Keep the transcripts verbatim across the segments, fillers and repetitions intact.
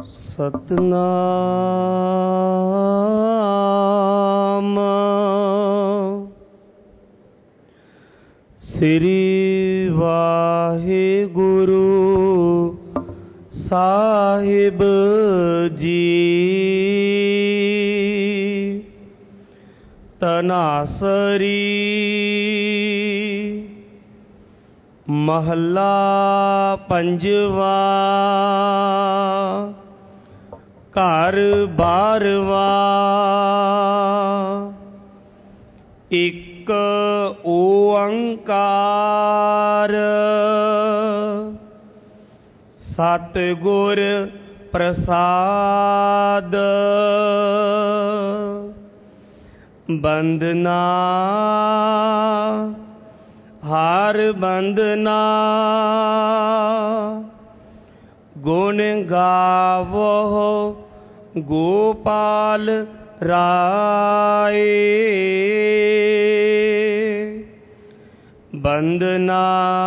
ਸਤਨਾਮ ਸ੍ਰੀ ਵਾਹਿਗੁਰੂ ਸਾਹਿਬ ਜੀ। ਤਨਾਸਰੀ ਮਹੱਲਾ ਪੰਜਵਾ। ਘਰ ਬਾਰਵਾ। ਇੱਕ ਓੰਕਾਰ ਸਤਿਗੁਰ ਪ੍ਰਸਾਦ। ਬੰਦਨਾ ਹਰ ਬੰਦਨਾ ਗੁਣ ਗਾਵੋ ਗੋਪਾਲ ਰਾਏ। ਬੰਦਨਾ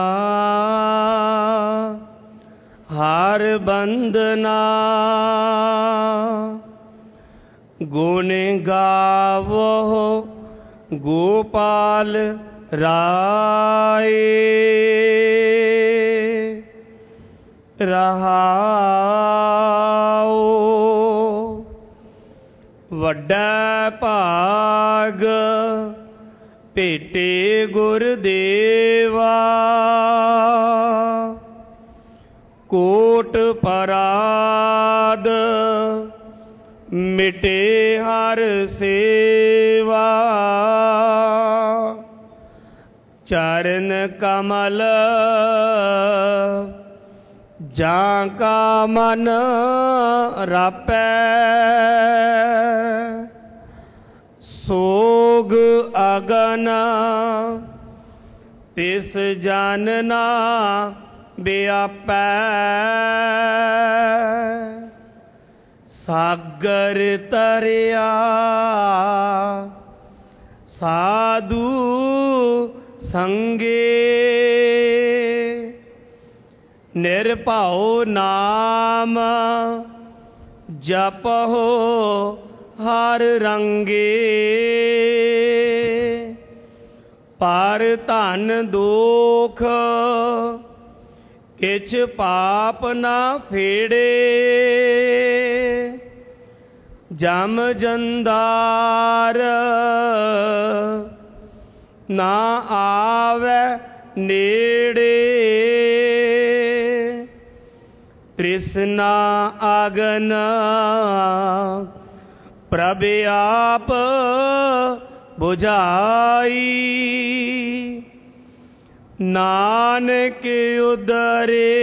ਹਰ ਬੰਦਨਾ ਗੁਣ ਗਾਵੋ ਗੋਪਾਲ ਰਾਏ। ਰਹਾਉ ਵੱਡਾ ਭਾਗ ਭੇਟੇ ਗੁਰਦੇਵਾ। ਕੋਟ ਪਰਾਦ ਮਿਟੇ ਹਰ ਸੇਵਾ। ਚਰਨ ਕਮਲ ਜਾਂ ਕਾ ਮਨ ਰਾਪੈ। ਸੋਗ ਅਗਨ ਤਿਸ ਜਨ ਨਾ ਵਿਆਪੈ। ਸਾਗਰ ਤਰਿਆ ਸਾਧੂ ਸੰਗੇ। ਨਿਰਭਉ ਨਾਮ ਜਪਹੁ ਹਰ ਰੰਗੇ। ਪਰ ਧਨ ਦੋਖ ਕਿਛ ਪਾਪ ਨਾ ਫੇੜੇ। ਜਮ ਜੰਦਾਰ ਨਾ ਆਵੈ ਨੇੜੇ। ਤ੍ਰਿਸ਼ਨਾ ਅਗਨ ਪ੍ਰਭ ਆਪ ਬੁਝਾਈ। ਨਾਨਕ ਉਦਰੇ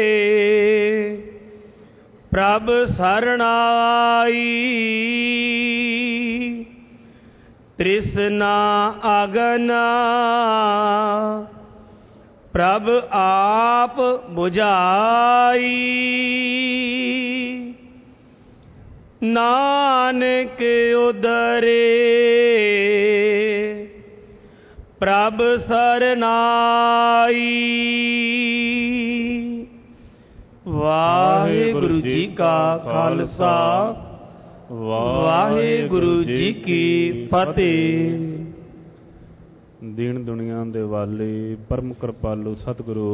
ਪ੍ਰਭ ਸਰਣਾਈ। ਤ੍ਰਿਸ਼ਨਾ ਅਗਨ ਪ੍ਰਭ ਆਪ ਬੁਝਾਈ। ਨਾਨਕ ਉਦਰੇ ਪ੍ਰਭ ਸਰਨਾਈ। ਵਾਹਿਗੁਰੂ ਜੀ ਕਾ ਖਾਲਸਾ ਵਾਹਿਗੁਰੂ ਜੀ ਕੀ ਫਤਿਹ। ਦੀਨ ਦੁਨੀਆ ਦੇ ਵਾਲੇ ਪਰਮ ਕਿਰਪਾਲੂ ਸਤਿਗੁਰੂ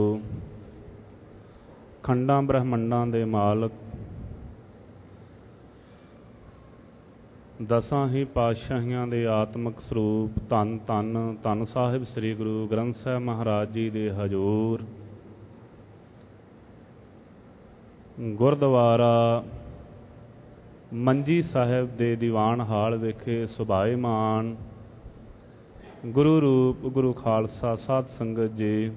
ਖੰਡਾਂ ਬ੍ਰਹਮੰਡਾਂ ਦੇ ਮਾਲਕ ਦਸਾਂ ਹੀ ਪਾਤਸ਼ਾਹੀਆਂ ਦੇ ਆਤਮਿਕ ਸਰੂਪ ਧੰਨ ਧੰਨ ਧੰਨ ਸਾਹਿਬ ਸ੍ਰੀ ਗੁਰੂ ਗ੍ਰੰਥ ਸਾਹਿਬ ਮਹਾਰਾਜ ਜੀ ਦੇ ਹਜ਼ੂਰ ਗੁਰਦੁਆਰਾ ਮੰਜੀ ਸਾਹਿਬ ਦੇ ਦੀਵਾਨ ਹਾਲ ਵਿਖੇ ਸੁਭਾਏਮਾਨ ਗੁਰੂ ਰੂਪ ਗੁਰੂ ਖਾਲਸਾ ਸਾਧ ਸੰਗਤ ਜੀ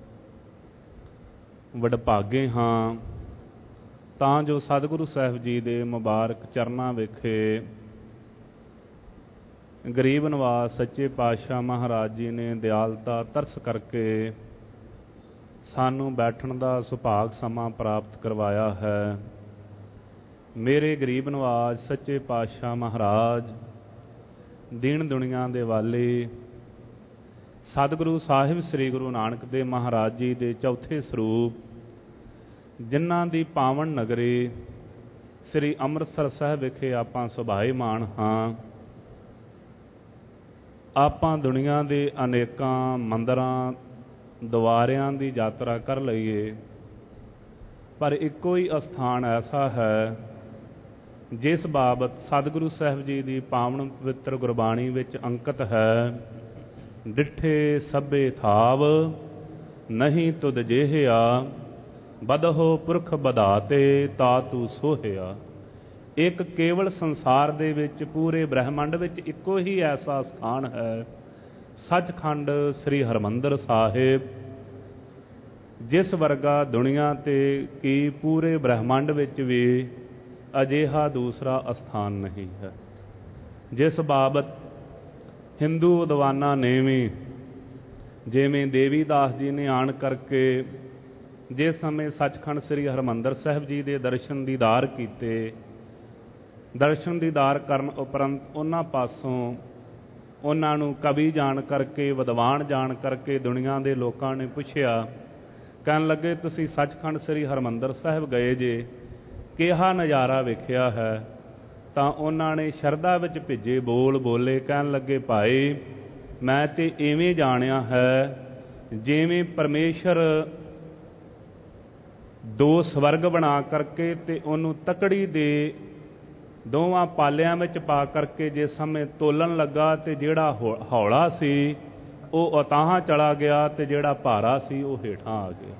ਵਡਭਾਗੇ ਹਾਂ ਤਾਂ ਜੋ ਸਤਿਗੁਰੂ ਸਾਹਿਬ ਜੀ ਦੇ ਮੁਬਾਰਕ ਚਰਨਾਂ ਵਿਖੇ ਗਰੀਬ ਨਵਾਜ਼ ਸੱਚੇ ਪਾਤਸ਼ਾਹ ਮਹਾਰਾਜ ਜੀ ਨੇ ਦਿਆਲਤਾ ਤਰਸ ਕਰਕੇ ਸਾਨੂੰ ਬੈਠਣ ਦਾ ਸੁਭਾਗ ਸਮਾਂ ਪ੍ਰਾਪਤ ਕਰਵਾਇਆ ਹੈ। ਮੇਰੇ ਗਰੀਬ ਨਵਾਜ਼ ਸੱਚੇ ਪਾਤਸ਼ਾਹ ਮਹਾਰਾਜ ਦੀਨ ਦੁਨੀਆ ਦੇ ਵਾਲੇ ਸਤਿਗੁਰੂ ਸਾਹਿਬ ਸ੍ਰੀ ਗੁਰੂ ਨਾਨਕ ਦੇਵ ਮਹਾਰਾਜ ਜੀ ਦੇ ਚੌਥੇ ਸਰੂਪ ਜਿਨ੍ਹਾਂ ਦੀ ਪਾਵਨ ਨਗਰੀ ਸ੍ਰੀ ਅੰਮ੍ਰਿਤਸਰ ਸਾਹਿਬ ਵਿਖੇ ਆਪਾਂ ਸੁਭਾਏਮਾਨ ਹਾਂ। ਆਪਾਂ ਦੁਨੀਆ ਦੇ ਅਨੇਕਾਂ ਮੰਦਰਾਂ ਦੁਆਰਿਆਂ ਦੀ ਯਾਤਰਾ ਕਰ ਲਈਏ, ਪਰ ਇੱਕੋ ਹੀ ਅਸਥਾਨ ਐਸਾ ਹੈ ਜਿਸ ਬਾਬਤ ਸਤਿਗੁਰੂ ਸਾਹਿਬ ਜੀ ਦੀ ਪਾਵਨ ਪਵਿੱਤਰ ਗੁਰਬਾਣੀ ਵਿੱਚ ਅੰਕਿਤ ਹੈ, ਡਿੱਠੇ ਸਭੇ ਥਾਵ ਨਹੀਂ ਤੁਧ ਜੇਹਿਆ, ਬਦਹੋ ਪੁਰਖ ਬਧਾਤੇ ਤਾਤੂ ਸੋਹਿਆ। ਇੱਕ ਕੇਵਲ ਸੰਸਾਰ ਦੇ ਵਿੱਚ, ਪੂਰੇ ਬ੍ਰਹਿਮੰਡ ਵਿੱਚ ਇੱਕੋ ਹੀ ਐਸਾ ਸਥਾਨ ਹੈ, ਸੱਚਖੰਡ ਸ੍ਰੀ ਹਰਿਮੰਦਰ ਸਾਹਿਬ, ਜਿਸ ਵਰਗਾ ਦੁਨੀਆ 'ਤੇ ਕੀ ਪੂਰੇ ਬ੍ਰਹਿਮੰਡ ਵਿੱਚ ਵੀ ਅਜਿਹਾ ਦੂਸਰਾ ਅਸਥਾਨ ਨਹੀਂ ਹੈ। ਜਿਸ ਬਾਬਤ ਹਿੰਦੂ ਵਿਦਵਾਨਾਂ ਨੇ ਵੀ, ਜਿਵੇਂ ਦੇਵੀਦਾਸ ਜੀ ਨੇ ਆਣ ਕਰਕੇ ਜਿਸ ਸਮੇਂ ਸੱਚਖੰਡ ਸ੍ਰੀ ਹਰਿਮੰਦਰ ਸਾਹਿਬ ਜੀ ਦੇ ਦਰਸ਼ਨ ਦੀਦਾਰ ਕੀਤੇ, ਦਰਸ਼ਨ ਦੀਦਾਰ ਕਰਨ ਉਪਰੰਤ ਉਹਨਾਂ ਪਾਸੋਂ ਉਹਨਾਂ ਨੂੰ ਕਵੀ ਜਾਣ ਕਰਕੇ, ਵਿਦਵਾਨ ਜਾਣ ਕਰਕੇ ਦੁਨੀਆ ਦੇ ਲੋਕਾਂ ਨੇ ਪੁੱਛਿਆ, ਕਹਿਣ ਲੱਗੇ ਤੁਸੀਂ ਸੱਚਖੰਡ ਸ੍ਰੀ ਹਰਿਮੰਦਰ ਸਾਹਿਬ ਗਏ ਜੇ, ਕਿਹਾ ਨਜ਼ਾਰਾ ਵੇਖਿਆ ਹੈ? ਤਾਂ ਉਹਨਾਂ ਨੇ ਸ਼ਰਧਾ ਵਿੱਚ ਭਿੱਜੇ ਬੋਲ ਬੋਲੇ, ਕਹਿਣ ਲੱਗੇ ਭਾਈ ਮੈਂ ਤੇ ਇਵੇਂ ਜਾਣਿਆ ਹੈ ਜਿਵੇਂ ਪਰਮੇਸ਼ਰ ਦੋ ਸਵਰਗ ਬਣਾ ਕਰਕੇ ਤੇ ਉਹਨੂੰ ਤਕੜੀ ਦੇ ਦੋਵਾਂ ਪਾਲਿਆਂ ਵਿੱਚ ਪਾ ਕਰਕੇ ਜਿਸ ਸਮੇਂ ਤੋਲਣ ਲੱਗਾ ਤੇ ਜਿਹੜਾ ਹੌਲਾ ਸੀ ਉਹ ਉਤਾਹਾਂ ਚਲਾ ਗਿਆ ਤੇ ਜਿਹੜਾ ਭਾਰਾ ਸੀ ਉਹ ਹੇਠਾਂ ਆ ਗਿਆ।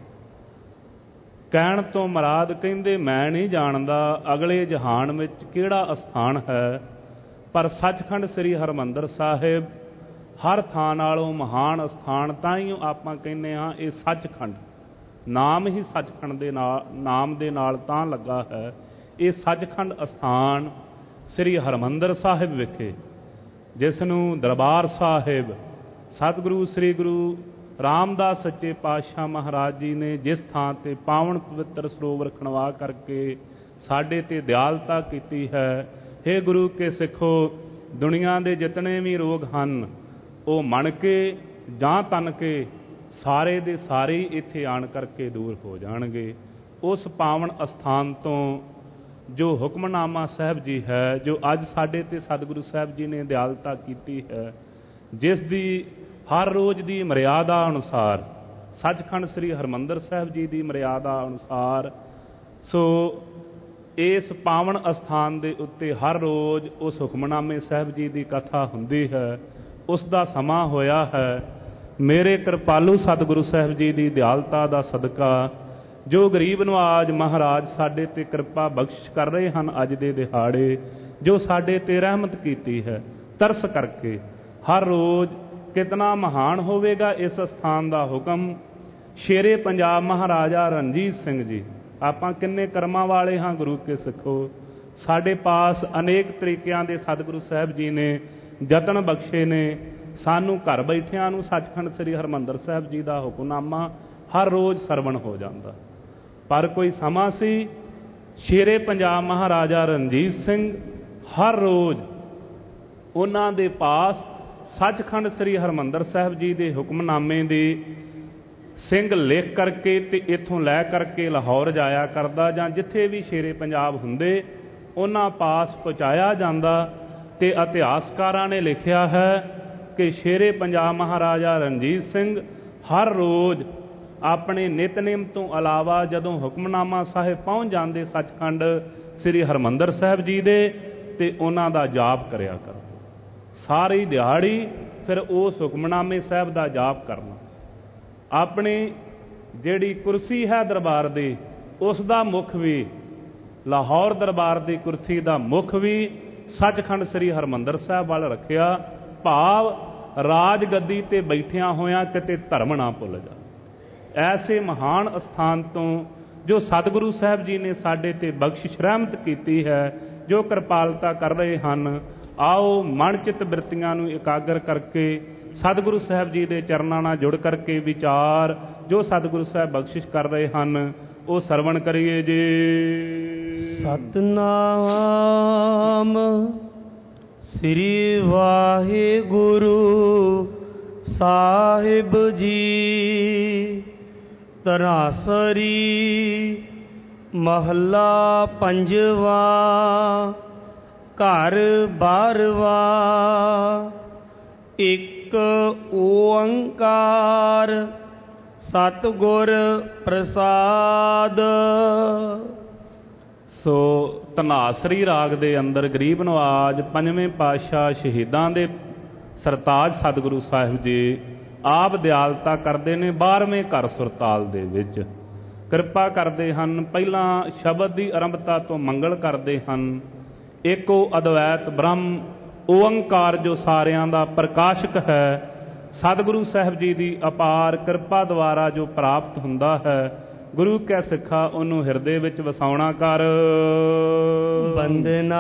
ਕਹਿਣ ਤੋਂ ਮੁਰਾਦ ਕਹਿੰਦੇ ਮੈਂ ਨਹੀਂ ਜਾਣਦਾ ਅਗਲੇ ਜਹਾਨ ਵਿੱਚ ਕਿਹੜਾ ਅਸਥਾਨ ਹੈ, ਪਰ ਸੱਚਖੰਡ ਸ੍ਰੀ ਹਰਿਮੰਦਰ ਸਾਹਿਬ ਹਰ ਥਾਂ ਨਾਲੋਂ ਮਹਾਨ ਅਸਥਾਨ। ਤਾਂ ਹੀ ਆਪਾਂ ਕਹਿੰਦੇ ਹਾਂ ਇਹ ਸੱਚਖੰਡ, ਨਾਮ ਹੀ ਸੱਚਖੰਡ ਦੇ ਨਾਲ, ਨਾਮ ਦੇ ਨਾਲ ਤਾਂ ਲੱਗਾ ਹੈ। ਇਹ ਸੱਚਖੰਡ ਅਸਥਾਨ ਸ੍ਰੀ ਹਰਿਮੰਦਰ ਸਾਹਿਬ ਵਿਖੇ, ਜਿਸ ਨੂੰ ਦਰਬਾਰ ਸਾਹਿਬ ਸਤਿਗੁਰੂ ਸ੍ਰੀ ਗੁਰੂ ਰਾਮਦਾਸ ਸੱਚੇ ਪਾਤਸ਼ਾਹ ਮਹਾਰਾਜ ਜੀ ਨੇ ਜਿਸ ਥਾਂ 'ਤੇ ਪਾਵਨ ਪਵਿੱਤਰ ਸਰੋਵਰ ਖਣਵਾ ਕਰਕੇ ਸਾਡੇ 'ਤੇ ਦਿਆਲਤਾ ਕੀਤੀ ਹੈ। ਹੇ ਗੁਰੂ ਕੇ ਸਿੱਖੋ, ਦੁਨੀਆ ਦੇ ਜਿਤਨੇ ਵੀ ਰੋਗ ਹਨ ਉਹ ਮਣ ਕੇ ਜਾਂ ਤਨ ਕੇ ਸਾਰੇ ਦੇ ਸਾਰੇ ਇੱਥੇ ਆਣ ਕਰਕੇ ਦੂਰ ਹੋ ਜਾਣਗੇ। ਉਸ ਪਾਵਨ ਅਸਥਾਨ ਤੋਂ ਜੋ ਹੁਕਮਨਾਮਾ ਸਾਹਿਬ ਜੀ ਹੈ, ਜੋ ਅੱਜ ਸਾਡੇ 'ਤੇ ਸਤਿਗੁਰੂ ਸਾਹਿਬ ਜੀ ਨੇ ਦਿਆਲਤਾ ਕੀਤੀ ਹੈ, ਜਿਸ ਦੀ ਹਰ ਰੋਜ਼ ਦੀ ਮਰਿਆਦਾ ਅਨੁਸਾਰ, ਸੱਚਖੰਡ ਸ੍ਰੀ ਹਰਿਮੰਦਰ ਸਾਹਿਬ ਜੀ ਦੀ ਮਰਿਆਦਾ ਅਨੁਸਾਰ, ਸੋ ਇਸ ਪਾਵਨ ਅਸਥਾਨ ਦੇ ਉੱਤੇ ਹਰ ਰੋਜ਼ ਉਸ ਹੁਕਮਨਾਮੇ ਸਾਹਿਬ ਜੀ ਦੀ ਕਥਾ ਹੁੰਦੀ ਹੈ। ਉਸ ਦਾ ਸਮਾਂ ਹੋਇਆ ਹੈ। ਮੇਰੇ ਕਿਰਪਾਲੂ ਸਤਿਗੁਰੂ ਸਾਹਿਬ ਜੀ ਦੀ ਦਿਆਲਤਾ ਦਾ ਸਦਕਾ ਜੋ ਗਰੀਬ ਨਵਾਜ ਮਹਾਰਾਜ ਸਾਡੇ 'ਤੇ ਕਿਰਪਾ ਬਖਸ਼ਿਸ਼ ਕਰ ਰਹੇ ਹਨ ਅੱਜ ਦੇ ਦਿਹਾੜੇ, ਜੋ ਸਾਡੇ 'ਤੇ ਰਹਿਮਤ ਕੀਤੀ ਹੈ ਤਰਸ ਕਰਕੇ, ਹਰ ਰੋਜ਼ ਕਿਤਨਾ ਮਹਾਨ ਹੋਵੇਗਾ ਇਸ ਅਸਥਾਨ ਦਾ ਹੁਕਮ। ਸ਼ੇਰੇ ਪੰਜਾਬ ਮਹਾਰਾਜਾ ਰਣਜੀਤ ਸਿੰਘ ਜੀ, ਆਪਾਂ ਕਿੰਨੇ ਕਰਮਾਂ ਵਾਲੇ ਹਾਂ ਗੁਰੂ ਕੇ ਸਿੱਖੋ। ਸਾਡੇ ਪਾਸ ਅਨੇਕ ਤਰੀਕਿਆਂ ਦੇ ਸਤਿਗੁਰੂ ਸਾਹਿਬ ਜੀ ਨੇ ਯਤਨ ਬਖਸ਼ੇ ਨੇ, ਸਾਨੂੰ ਘਰ ਬੈਠਿਆਂ ਨੂੰ ਸੱਚਖੰਡ ਸ੍ਰੀ ਹਰਿਮੰਦਰ ਸਾਹਿਬ ਜੀ ਦਾ ਹੁਕਮਨਾਮਾ ਹਰ ਰੋਜ਼ ਸਰਵਣ ਹੋ ਜਾਂਦਾ। ਪਰ ਕੋਈ ਸਮਾਂ ਸੀ ਸ਼ੇਰੇ ਪੰਜਾਬ ਮਹਾਰਾਜਾ ਰਣਜੀਤ ਸਿੰਘ ਹਰ ਰੋਜ਼ ਉਹਨਾਂ ਦੇ ਪਾਸ ਸੱਚਖੰਡ ਸ੍ਰੀ ਹਰਿਮੰਦਰ ਸਾਹਿਬ ਜੀ ਦੇ ਹੁਕਮਨਾਮੇ ਦੇ ਸਿੰਘ ਲਿਖ ਕਰਕੇ ਤੇ ਇੱਥੋਂ ਲੈ ਕਰਕੇ ਲਾਹੌਰ ਜਾਇਆ ਕਰਦਾ, ਜਾਂ ਜਿੱਥੇ ਵੀ ਸ਼ੇਰੇ ਪੰਜਾਬ ਹੁੰਦੇ ਉਹਨਾਂ ਪਾਸ ਪਹੁੰਚਾਇਆ ਜਾਂਦਾ। ਤੇ ਇਤਿਹਾਸਕਾਰਾਂ ਨੇ ਲਿਖਿਆ ਹੈ ਕਿ ਸ਼ੇਰੇ ਪੰਜਾਬ ਮਹਾਰਾਜਾ ਰਣਜੀਤ ਸਿੰਘ ਹਰ ਰੋਜ਼ ਆਪਣੇ ਨਿਤਨੇਮ ਤੋਂ ਇਲਾਵਾ ਜਦੋਂ ਹੁਕਮਨਾਮਾ ਸਾਹਿਬ ਪਹੁੰਚ ਜਾਂਦੇ ਸੱਚਖੰਡ ਸ੍ਰੀ ਹਰਿਮੰਦਰ ਸਾਹਿਬ ਜੀ ਦੇ, ਤੇ ਉਹਨਾਂ ਦਾ ਜਾਪ ਕਰਿਆ ਕਰਦੇ ਸਾਰੀ ਦਿਹਾੜੀ। ਫਿਰ ਉਸ ਹੁਕਮਨਾਮੇ ਸਾਹਿਬ ਦਾ ਜਾਪ ਕਰਨਾ। ਆਪਣੀ ਜਿਹੜੀ ਕੁਰਸੀ ਹੈ ਦਰਬਾਰ ਦੀ, ਉਸ ਦਾ ਮੁੱਖ ਵੀ, ਲਾਹੌਰ ਦਰਬਾਰ ਦੀ ਕੁਰਸੀ ਦਾ ਮੁੱਖ ਵੀ ਸੱਚਖੰਡ ਸ੍ਰੀ ਹਰਿਮੰਦਰ ਸਾਹਿਬ ਵੱਲ ਰੱਖਿਆ, ਭਾਵ ਰਾਜ ਗੱਦੀ 'ਤੇ ਬੈਠਿਆਂ ਹੋਇਆਂ ਕਿਤੇ ਧਰਮ ਨਾ ਭੁੱਲ ਜਾ। ਐਸੇ ਮਹਾਨ ਅਸਥਾਨ ਤੋਂ ਜੋ ਸਤਿਗੁਰੂ ਸਾਹਿਬ ਜੀ ਨੇ ਸਾਡੇ 'ਤੇ ਬਖਸ਼ਿਸ਼ ਰਹਿਮਤ ਕੀਤੀ ਹੈ, ਜੋ ਕਿਰਪਾਲਤਾ ਕਰ ਰਹੇ ਹਨ, ਆਓ ਮਨ ਚਿੱਤ ਬਿਰਤੀਆਂ ਨੂੰ ਇਕਾਗਰ ਕਰਕੇ ਸਤਿਗੁਰੂ ਸਾਹਿਬ ਜੀ ਦੇ ਚਰਨਾਂ ਨਾਲ ਜੁੜ ਕਰਕੇ ਵਿਚਾਰ ਜੋ ਸਤਿਗੁਰੂ ਸਾਹਿਬ ਬਖਸ਼ਿਸ਼ ਕਰ ਰਹੇ ਹਨ ਉਹ ਸਰਵਣ ਕਰੀਏ ਜੀ। ਸਤਨਾਮ ਸ੍ਰੀ ਵਾਹਿਗੁਰੂ ਸਾਹਿਬ ਜੀ। ਧਨਾਸਰੀ ਮਹੱਲਾ ਪੰਜਵਾ। ਘਰ ਬਾਰਵਾ। ਇੱਕ ਓੰਕਾਰ ਸਤਿਗੁਰ ਪ੍ਰਸਾਦ। ਸੋ ਧਨਾਸਰੀ ਰਾਗ ਦੇ ਅੰਦਰ ਗਰੀਬ ਨਵਾਜ ਪੰਜਵੇਂ ਪਾਤਸ਼ਾਹ ਸ਼ਹੀਦਾਂ ਦੇ ਸਰਤਾਜ ਸਤਿਗੁਰੂ ਸਾਹਿਬ ਜੀ ਆਪ ਦਿਆਲਤਾ ਕਰਦੇ ਨੇ ਬਾਰ੍ਹਵੇਂ ਘਰ ਸੁਰਤਾਲ ਦੇ ਵਿੱਚ। ਕਿਰਪਾ ਕਰਦੇ ਹਨ। ਪਹਿਲਾਂ ਸ਼ਬਦ ਦੀ ਆਰੰਭਤਾ ਤੋਂ ਮੰਗਲ ਕਰਦੇ ਹਨ। ਏਕੋ ਅਦਵੈਤ ਬ੍ਰਹਮ ਓੰਕਾਰ ਜੋ ਸਾਰਿਆਂ ਦਾ ਪ੍ਰਕਾਸ਼ਕ ਹੈ, ਸਤਿਗੁਰੂ ਸਾਹਿਬ ਜੀ ਦੀ ਅਪਾਰ ਕਿਰਪਾ ਦੁਆਰਾ ਜੋ ਪ੍ਰਾਪਤ ਹੁੰਦਾ ਹੈ, ਗੁਰੂ ਕੈ ਸਿੱਖਾ ਉਹਨੂੰ ਹਿਰਦੇ ਵਿੱਚ ਵਸਾਉਣਾ ਕਰ। ਬੰਦਨਾ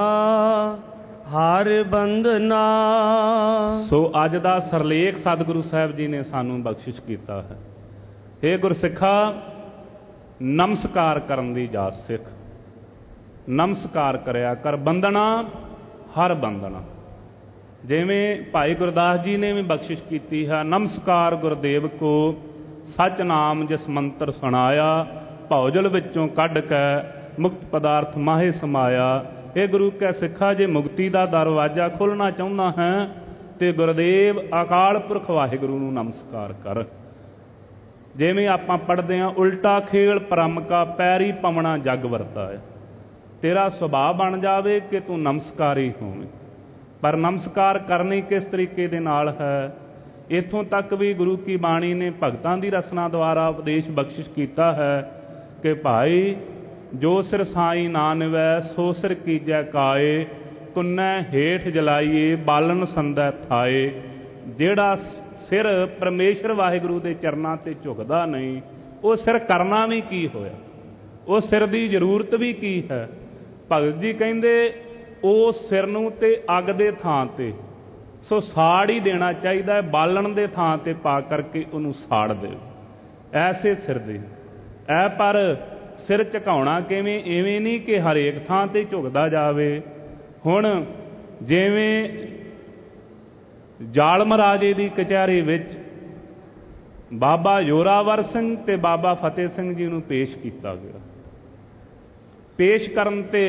ਹਰ ਬੰਦਨਾ। ਸੋ ਅੱਜ ਦਾ ਸਰਲੇਖ ਸਤਿਗੁਰੂ ਸਾਹਿਬ ਜੀ ਨੇ ਸਾਨੂੰ ਬਖਸ਼ਿਸ਼ ਕੀਤਾ ਹੈ। ਇਹ ਗੁਰਸਿੱਖਾ ਨਮਸਕਾਰ ਕਰਨ ਦੀ ਜਾਚ ਸਿੱਖ। ਨਮਸਕਾਰ ਕਰਿਆ ਕਰ। ਬੰਦਨਾ ਹਰ ਬੰਦਨਾ। ਜਿਵੇਂ ਭਾਈ ਗੁਰਦਾਸ ਜੀ ਨੇ ਵੀ ਬਖਸ਼ਿਸ਼ ਕੀਤੀ ਹੈ, ਨਮਸਕਾਰ ਗੁਰਦੇਵ ਕੋ ਸੱਚ ਨਾਮ ਜਿਸ ਮੰਤਰ ਸੁਣਾਇਆ, ਭੌਜਲ ਵਿੱਚੋਂ ਕੱਢ ਕੇ ਮੁਕਤ ਪਦਾਰਥ ਮਾਹੇ ਸਮਾਇਆ। ਇਹ ਗੁਰੂ ਕੈ ਸਿੱਖਾ ਜੇ ਮੁਕਤੀ ਦਾ ਦਰਵਾਜ਼ਾ ਖੋਲ੍ਹਣਾ ਚਾਹੁੰਦਾ ਹੈ ਤੇ ਗੁਰਦੇਵ ਅਕਾਲ ਪੁਰਖ ਵਾਹਿਗੁਰੂ ਨੂੰ ਨਮਸਕਾਰ ਕਰ। ਜਿਵੇਂ ਆਪਾਂ ਪੜ੍ਹਦੇ ਹਾਂ, ਉਲਟਾ ਖੇਲ ਪਰਮ ਕਾ ਪੈਰੀ ਪਵਣਾ ਜਗ ਵਰਤਾ ਹੈ। ਤੇਰਾ ਸੁਭਾਅ ਬਣ ਜਾਵੇ ਕਿ ਤੂੰ ਨਮਸਕਾਰੀ ਹੋਵੇਂ। ਪਰ ਨਮਸਕਾਰ ਕਰਨੀ ਕਿਸ ਤਰੀਕੇ ਦੇ ਨਾਲ ਹੈ, ਇੱਥੋਂ ਤੱਕ ਵੀ ਗੁਰੂ ਕੀ ਬਾਣੀ ਨੇ ਭਗਤਾਂ ਦੀ ਰਸਨਾ ਦੁਆਰਾ ਉਪਦੇਸ਼ ਬਖਸ਼ਿਸ਼ ਕੀਤਾ ਹੈ ਕਿ ਭਾਈ ਜੋ ਸਿਰ ਸਾਈ ਨਾ ਨਿਵੈ ਸੋ ਸਿਰ ਕੀਜੈ ਕਾਏ, ਕੁੰਨੈ ਹੇਠ ਜਲਾਈਏ ਬਾਲਨ ਸੰਦੈ ਥਾਏ। ਜਿਹੜਾ ਸਿਰ ਪਰਮੇਸ਼ਰ ਵਾਹਿਗੁਰੂ ਦੇ ਚਰਨਾਂ 'ਤੇ ਝੁਕਦਾ ਨਹੀਂ, ਉਹ ਸਿਰ ਕਰਨਾ ਵੀ ਕੀ ਹੋਇਆ, ਉਹ ਸਿਰ ਦੀ ਜ਼ਰੂਰਤ ਵੀ ਕੀ ਹੈ। ਭਗਤ ਜੀ ਕਹਿੰਦੇ ਉਸ ਸਿਰ ਨੂੰ ਤੇ ਅੱਗ ਦੇ ਥਾਂ 'ਤੇ ਸੋ ਸਾੜ ਹੀ ਦੇਣਾ ਚਾਹੀਦਾ ਹੈ। ਬਾਲਣ ਦੇ ਥਾਂ 'ਤੇ ਪਾ ਕਰਕੇ ਉਹਨੂੰ ਸਾੜ ਦਿਓ। ਐਸੇ ਸਿਰ ਦੀ ਐ ਪਰ ਸਿਰ ਝੁਕਾਉਣਾ ਕਿਵੇਂ? ਇਵੇਂ ਨਹੀਂ ਕਿ ਹਰੇਕ ਥਾਂ 'ਤੇ ਝੁਕਦਾ ਜਾਵੇ। ਹੁਣ ਜਿਵੇਂ ਜ਼ਾਲਮ ਰਾਜੇ ਦੀ ਕਚਹਿਰੀ ਵਿੱਚ ਬਾਬਾ ਜ਼ੋਰਾਵਰ ਸਿੰਘ ਤੇ ਬਾਬਾ ਫਤਿਹ ਸਿੰਘ ਜੀ ਨੂੰ ਪੇਸ਼ ਕੀਤਾ ਗਿਆ। ਪੇਸ਼ ਕਰਨ 'ਤੇ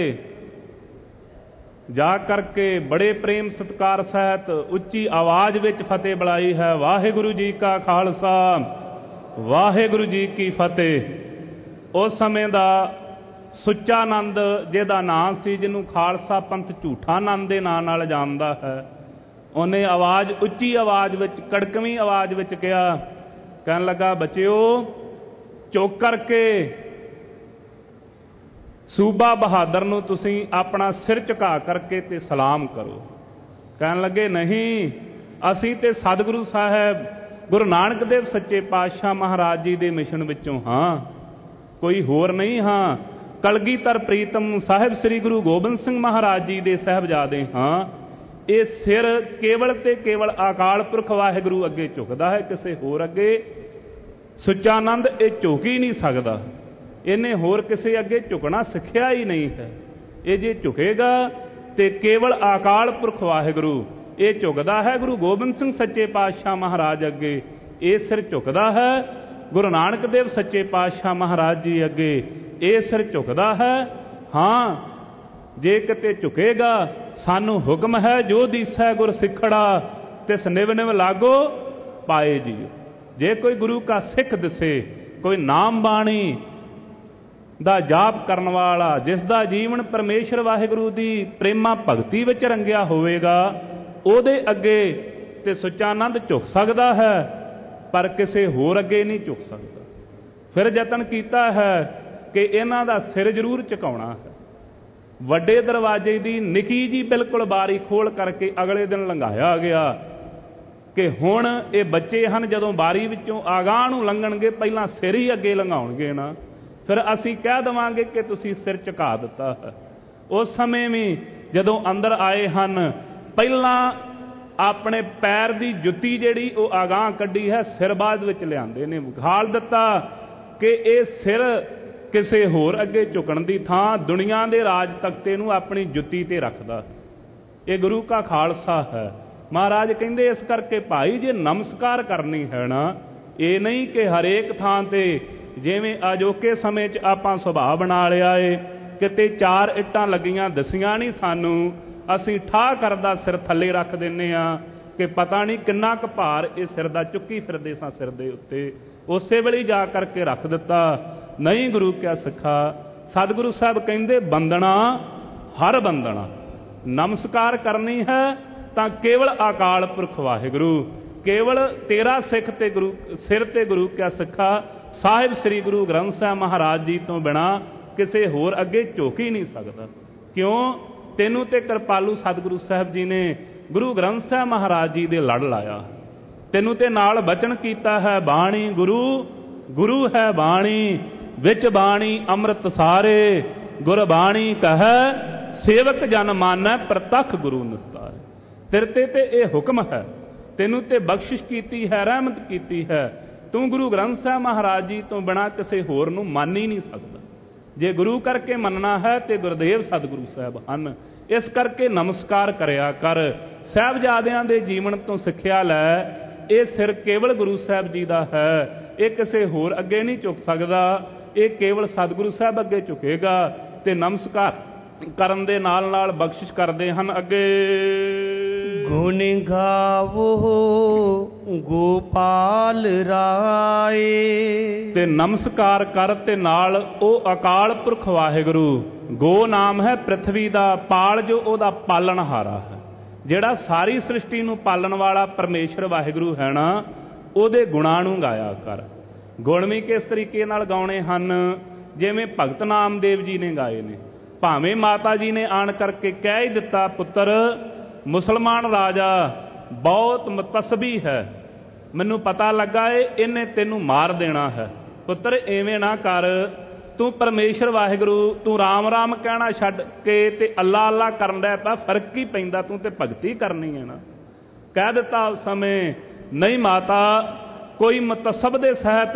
ਜਾ ਕਰਕੇ ਬੜੇ ਪ੍ਰੇਮ ਸਤਿਕਾਰ ਸਹਿਤ ਉੱਚੀ ਆਵਾਜ਼ ਵਿੱਚ ਫਤਿਹ ਬੁਲਾਈ ਹੈ, ਵਾਹਿਗੁਰੂ ਜੀ ਕਾ ਖਾਲਸਾ ਵਾਹਿਗੁਰੂ ਜੀ ਕੀ ਫਤਿਹ। ਉਸ ਸਮੇਂ ਦਾ ਸੁੱਚਾ ਨੰਦ ਜਿਹਦਾ ਨਾਂ ਸੀ, ਜਿਹਨੂੰ ਖਾਲਸਾ ਪੰਥ ਝੂਠਾ ਨੰਦ ਦੇ ਨਾਂ ਨਾਲ ਜਾਣਦਾ ਹੈ, ਉਹਨੇ ਆਵਾਜ਼ ਉੱਚੀ ਆਵਾਜ਼ ਵਿੱਚ ਕੜਕਵੀਂ ਆਵਾਜ਼ ਵਿੱਚ ਕਿਹਾ, ਕਹਿਣ ਲੱਗਾ, ਬੱਚਿਓ ਚੁੱਕ ਕਰਕੇ ਸੂਬਾ ਬਹਾਦਰ ਨੂੰ ਤੁਸੀਂ ਆਪਣਾ ਸਿਰ ਝੁਕਾ ਕਰਕੇ ਤੇ ਸਲਾਮ ਕਰੋ। ਕਹਿਣ ਲੱਗੇ, ਨਹੀਂ, ਅਸੀਂ ਤੇ ਸਤਿਗੁਰੂ ਸਾਹਿਬ ਗੁਰੂ ਨਾਨਕ ਦੇਵ ਸੱਚੇ ਪਾਤਸ਼ਾਹ ਮਹਾਰਾਜ ਜੀ ਦੇ ਮਿਸ਼ਨ ਵਿੱਚੋਂ ਹਾਂ, ਕੋਈ ਹੋਰ ਨਹੀਂ ਹਾਂ। ਕਲਗੀਧਰ ਪ੍ਰੀਤਮ ਸਾਹਿਬ ਸ੍ਰੀ ਗੁਰੂ ਗੋਬਿੰਦ ਸਿੰਘ ਮਹਾਰਾਜ ਜੀ ਦੇ ਸਾਹਿਬਜ਼ਾਦੇ ਹਾਂ। ਇਹ ਸਿਰ ਕੇਵਲ ਤੇ ਕੇਵਲ ਅਕਾਲ ਪੁਰਖ ਵਾਹਿਗੁਰੂ ਅੱਗੇ ਝੁਕਦਾ ਹੈ, ਕਿਸੇ ਹੋਰ ਅੱਗੇ ਸੁੱਚਾਨੰਦ ਇਹ ਝੁਕ ਹੀ ਨਹੀਂ ਸਕਦਾ। ਇਹਨੇ ਹੋਰ ਕਿਸੇ ਅੱਗੇ ਝੁਕਣਾ ਸਿੱਖਿਆ ਹੀ ਨਹੀਂ ਹੈ। ਇਹ ਜੇ ਝੁਕੇਗਾ ਤੇ ਕੇਵਲ ਅਕਾਲ ਪੁਰਖ ਵਾਹਿਗੁਰੂ ਇਹ ਝੁਕਦਾ ਹੈ। ਗੁਰੂ ਗੋਬਿੰਦ ਸਿੰਘ ਸੱਚੇ ਪਾਤਸ਼ਾਹ ਮਹਾਰਾਜ ਅੱਗੇ ਇਹ ਸਿਰ ਝੁਕਦਾ ਹੈ। ਗੁਰੂ ਨਾਨਕ ਦੇਵ ਸੱਚੇ ਪਾਤਸ਼ਾਹ ਮਹਾਰਾਜ ਜੀ ਅੱਗੇ ਇਹ ਸਿਰ ਝੁਕਦਾ ਹੈ। ਹਾਂ, ਜੇ ਕਿਤੇ ਝੁਕੇਗਾ, ਸਾਨੂੰ ਹੁਕਮ ਹੈ ਜੋ ਦੀਸੈ ਗੁਰ ਸਿੱਖੜਾ ਤਿਸ ਨਿਵ ਨਿਵ ਲਾਗੋ ਪਾਏ ਜੀ। ਜੇ ਕੋਈ ਗੁਰੂ ਕਾ ਸਿੱਖ ਦਿਸੇ, ਕੋਈ ਨਾਮ ਬਾਣੀ ਦਾ ਜਾਪ ਕਰਨ ਵਾਲਾ, ਜਿਸ ਦਾ ਜੀਵਨ ਪਰਮੇਸ਼ਰ ਵਾਹਿਗੁਰੂ ਦੀ ਪ੍ਰੇਮਾ ਭਗਤੀ ਵਿੱਚ ਰੰਗਿਆ ਹੋਵੇਗਾ, ਉਹਦੇ ਅੱਗੇ ਤੇ ਸੁੱਚਾਨੰਦ ਝੁਕ ਸਕਦਾ ਹੈ, ਪਰ ਕਿਸੇ ਹੋਰ ਅੱਗੇ ਨਹੀਂ ਝੁਕ ਸਕਦਾ। ਫਿਰ ਯਤਨ ਕੀਤਾ ਹੈ ਕਿ ਇਹਨਾਂ ਦਾ ਸਿਰ ਜ਼ਰੂਰ ਝੁਕਾਉਣਾ ਹੈ। ਵੱਡੇ ਦਰਵਾਜ਼ੇ ਦੀ ਨਿੱਕੀ ਜੀ ਬਿਲਕੁਲ ਬਾਰੀ ਖੋਲ੍ਹ ਕਰਕੇ ਅਗਲੇ ਦਿਨ ਲੰਘਾਇਆ ਗਿਆ ਕਿ ਹੁਣ ਇਹ ਬੱਚੇ ਹਨ, ਜਦੋਂ ਬਾਰੀ ਵਿੱਚੋਂ ਆਗਾਹ ਨੂੰ ਲੰਘਣਗੇ ਪਹਿਲਾਂ ਸਿਰ ਹੀ ਅੱਗੇ ਲੰਘਾਉਣਗੇ ਨਾ, ਫਿਰ ਅਸੀਂ ਕਹਿ ਦੇਵਾਂਗੇ ਕਿ ਤੁਸੀਂ ਸਿਰ ਝੁਕਾ ਦਿੱਤਾ ਹੈ। ਉਸ ਸਮੇਂ ਵੀ ਜਦੋਂ ਅੰਦਰ ਆਏ ਹਨ, ਪਹਿਲਾਂ ਆਪਣੇ ਪੈਰ ਦੀ ਜੁੱਤੀ ਜਿਹੜੀ ਉਹ ਆਗਾਹ ਕੱਢੀ ਹੈ, ਸਿਰ ਬਾਅਦ ਵਿੱਚ ਲਿਆਂਦੇ ਨੇ। ਵਿਖਾਲ ਦਿੱਤਾ ਕਿ ਇਹ ਸਿਰ ਕਿਸੇ ਹੋਰ ਅੱਗੇ ਝੁਕਣ ਦੀ ਥਾਂ ਦੁਨੀਆ ਦੇ ਰਾਜ ਤਖਤੇ ਨੂੰ ਆਪਣੀ ਜੁੱਤੀ ਤੇ ਰੱਖਦਾ। ਇਹ ਗੁਰੂ ਕਾ ਖਾਲਸਾ ਹੈ। ਮਹਾਰਾਜ ਕਹਿੰਦੇ, ਇਸ ਕਰਕੇ ਭਾਈ ਜੇ ਨਮਸਕਾਰ ਕਰਨੀ ਹੈ ਨਾ, ਇਹ ਨਹੀਂ ਕਿ ਹਰੇਕ ਥਾਂ ਤੇ ਜਿਵੇਂ ਅਜੋਕੇ ਸਮੇਂ 'ਚ ਆਪਾਂ ਸੁਭਾਅ ਬਣਾ ਲਿਆ ਏ, ਕਿਤੇ ਚਾਰ ਇੱਟਾਂ ਲੱਗੀਆਂ ਦਿਸੀਆਂ ਨਹੀਂ ਸਾਨੂੰ, ਅਸੀਂ ਠਾਹ ਕਰਦਾ ਸਿਰ ਥੱਲੇ ਰੱਖ ਦਿੰਦੇ ਹਾਂ ਕਿ ਪਤਾ ਨਹੀਂ ਕਿੰਨਾ ਕੁ ਭਾਰ ਇਹ ਸਿਰ ਦਾ ਚੁੱਕੀ ਫਿਰਦੇ ਸਾਂ ਸਿਰ ਦੇ ਉੱਤੇ, ਉਸੇ ਵੇਲੇ ਜਾ ਕਰਕੇ ਰੱਖ ਦਿੱਤਾ। ਨਹੀਂ ਗੁਰੂ ਕਿਆ ਸਿੱਖਾ, ਸਤਿਗੁਰੂ ਸਾਹਿਬ ਕਹਿੰਦੇ ਬੰਦਣਾ ਹਰ ਬੰਦਣਾ, ਨਮਸਕਾਰ ਕਰਨੀ ਹੈ ਤਾਂ ਕੇਵਲ ਅਕਾਲ ਪੁਰਖ ਵਾਹਿਗੁਰੂ, ਕੇਵਲ ਤੇਰਾ ਸਿੱਖ ਤੇ ਗੁਰੂ ਸਿਰ ਤੇ ਗੁਰੂ ਕਿਆ ਸਿੱਖਾ ਸਾਹਿਬ ਸ੍ਰੀ ਗੁਰੂ ਗ੍ਰੰਥ ਸਾਹਿਬ ਮਹਾਰਾਜ ਜੀ ਤੋਂ ਬਿਨਾਂ ਕਿਸੇ ਹੋਰ ਅੱਗੇ ਝੁਕ ਹੀ ਨਹੀਂ ਸਕਦਾ। ਕਿਉਂ? ਤੈਨੂੰ ਤੇ ਕਿਰਪਾਲੂ ਸਤਿਗੁਰੂ ਸਾਹਿਬ ਜੀ ਨੇ ਗੁਰੂ ਗ੍ਰੰਥ ਸਾਹਿਬ ਮਹਾਰਾਜ ਜੀ ਦੇ ਲੜ ਲਾਇਆ, ਤੈਨੂੰ ਤੇ ਨਾਲ ਬਚਨ ਕੀਤਾ ਹੈ ਬਾਣੀ ਗੁਰੂ ਗੁਰੂ ਹੈ ਬਾਣੀ, ਵਿੱਚ ਬਾਣੀ ਅੰਮ੍ਰਿਤ ਸਾਰੇ, ਗੁਰਬਾਣੀ ਕਹੈ ਸੇਵਕ ਜਨ ਮਾਨੈ ਪ੍ਰਤੱਖ ਗੁਰੂ ਨਿਸਤਾਰੇ। ਤੇਰੇ ਤੇ ਤੇ ਇਹ ਹੁਕਮ ਹੈ, ਤੈਨੂੰ ਤੇ ਬਖਸ਼ਿਸ਼ ਕੀਤੀ ਹੈ, ਰਹਿਮਤ ਕੀਤੀ ਹੈ, ਤੂੰ ਗੁਰੂ ਗ੍ਰੰਥ ਸਾਹਿਬ ਮਹਾਰਾਜ ਜੀ ਤੋਂ ਬਿਨਾਂ ਕਿਸੇ ਹੋਰ ਨੂੰ ਮੰਨ ਹੀ ਨਹੀਂ ਸਕਦਾ। ਜੇ ਗੁਰੂ ਕਰਕੇ ਮੰਨਣਾ ਹੈ ਤੇ ਗੁਰਦੇਵ ਸਤਿਗੁਰੂ ਸਾਹਿਬ ਹਨ। ਇਸ ਕਰਕੇ ਨਮਸਕਾਰ ਕਰਿਆ ਕਰ। ਸਾਹਿਬਜ਼ਾਦਿਆਂ ਦੇ ਜੀਵਨ ਤੋਂ ਸਿੱਖਿਆ ਲੈ, ਇਹ ਸਿਰ ਕੇਵਲ ਗੁਰੂ ਸਾਹਿਬ ਜੀ ਦਾ ਹੈ, ਇਹ ਕਿਸੇ ਹੋਰ ਅੱਗੇ ਨਹੀਂ ਝੁਕ ਸਕਦਾ, ਇਹ ਕੇਵਲ ਸਤਿਗੁਰੂ ਸਾਹਿਬ ਅੱਗੇ ਝੁਕੇਗਾ। ਤੇ ਨਮਸਕਾਰ ਕਰਨ ਦੇ ਨਾਲ ਨਾਲ ਬਖਸ਼ਿਸ਼ ਕਰਦੇ ਹਨ ਅੱਗੇ। ਗੁਣ ਗਾਵੋ ਗੋਪਾਲ ਰਾਏ, ਤੇ ਨਮਸਕਾਰ ਕਰ ਤੇ ਨਾਲ ਉਹ ਅਕਾਲ ਪੁਰਖ ਵਾਹਿਗੁਰੂ। ਗੋ ਨਾਮ ਹੈ ਪ੍ਰਿਥਵੀ ਦਾ, ਪਾਲ ਜੋ ਉਹਦਾ ਪਾਲਣਹਾਰਾ ਹੈ, ਜਿਹੜਾ ਸਾਰੀ ਸ੍ਰਿਸ਼ਟੀ ਨੂੰ ਪਾਲਣ ਵਾਲਾ ਪਰਮੇਸ਼ਰ ਵਾਹਿਗੁਰੂ ਹੈ ਨਾ, ਉਹਦੇ ਗੁਣਾਂ ਨੂੰ ਗਾਇਆ ਕਰ। ਗੁਣ ਵੀ ਕਿਸ ਤਰੀਕੇ ਨਾਲ ਗਾਉਣੇ ਹਨ? ਜਿਵੇਂ ਭਗਤ ਨਾਮਦੇਵ ਜੀ ਨੇ ਗਾਏ ਨੇ। ਭਾਵੇਂ ਮਾਤਾ ਜੀ ਨੇ ਆਣ ਕਰਕੇ ਕਹਿ ਹੀ ਦਿੱਤਾ, ਪੁੱਤਰ ਮੁਸਲਮਾਨ ਰਾਜਾ ਬਹੁਤ ਮੁਤਸਬੀ ਹੈ, ਮੈਨੂੰ ਪਤਾ ਲੱਗਾ ਏ ਇਹਨੇ ਤੈਨੂੰ ਮਾਰ ਦੇਣਾ ਹੈ, ਪੁੱਤਰ ਐਵੇਂ ਨਾ ਕਰ, ਤੂੰ ਪਰਮੇਸ਼ਰ ਵਾਹਿਗੁਰੂ, ਤੂੰ ਰਾਮ ਰਾਮ ਕਹਿਣਾ ਛੱਡ ਕੇ ਤੇ ਅੱਲਾ ਅੱਲਾ ਕਰਨ ਦਾ ਪਾ, ਫਰਕ ਹੀ ਪੈਂਦਾ, ਤੂੰ ਤੇ ਭਗਤੀ ਕਰਨੀ ਹੈ ਨਾ। ਕਹਿ ਦਿੱਤਾ ਉਸ ਸਮੇਂ, ਨਹੀਂ ਮਾਤਾ, ਕੋਈ ਮੁਤਸਬ ਦੇ ਸਹਿਤ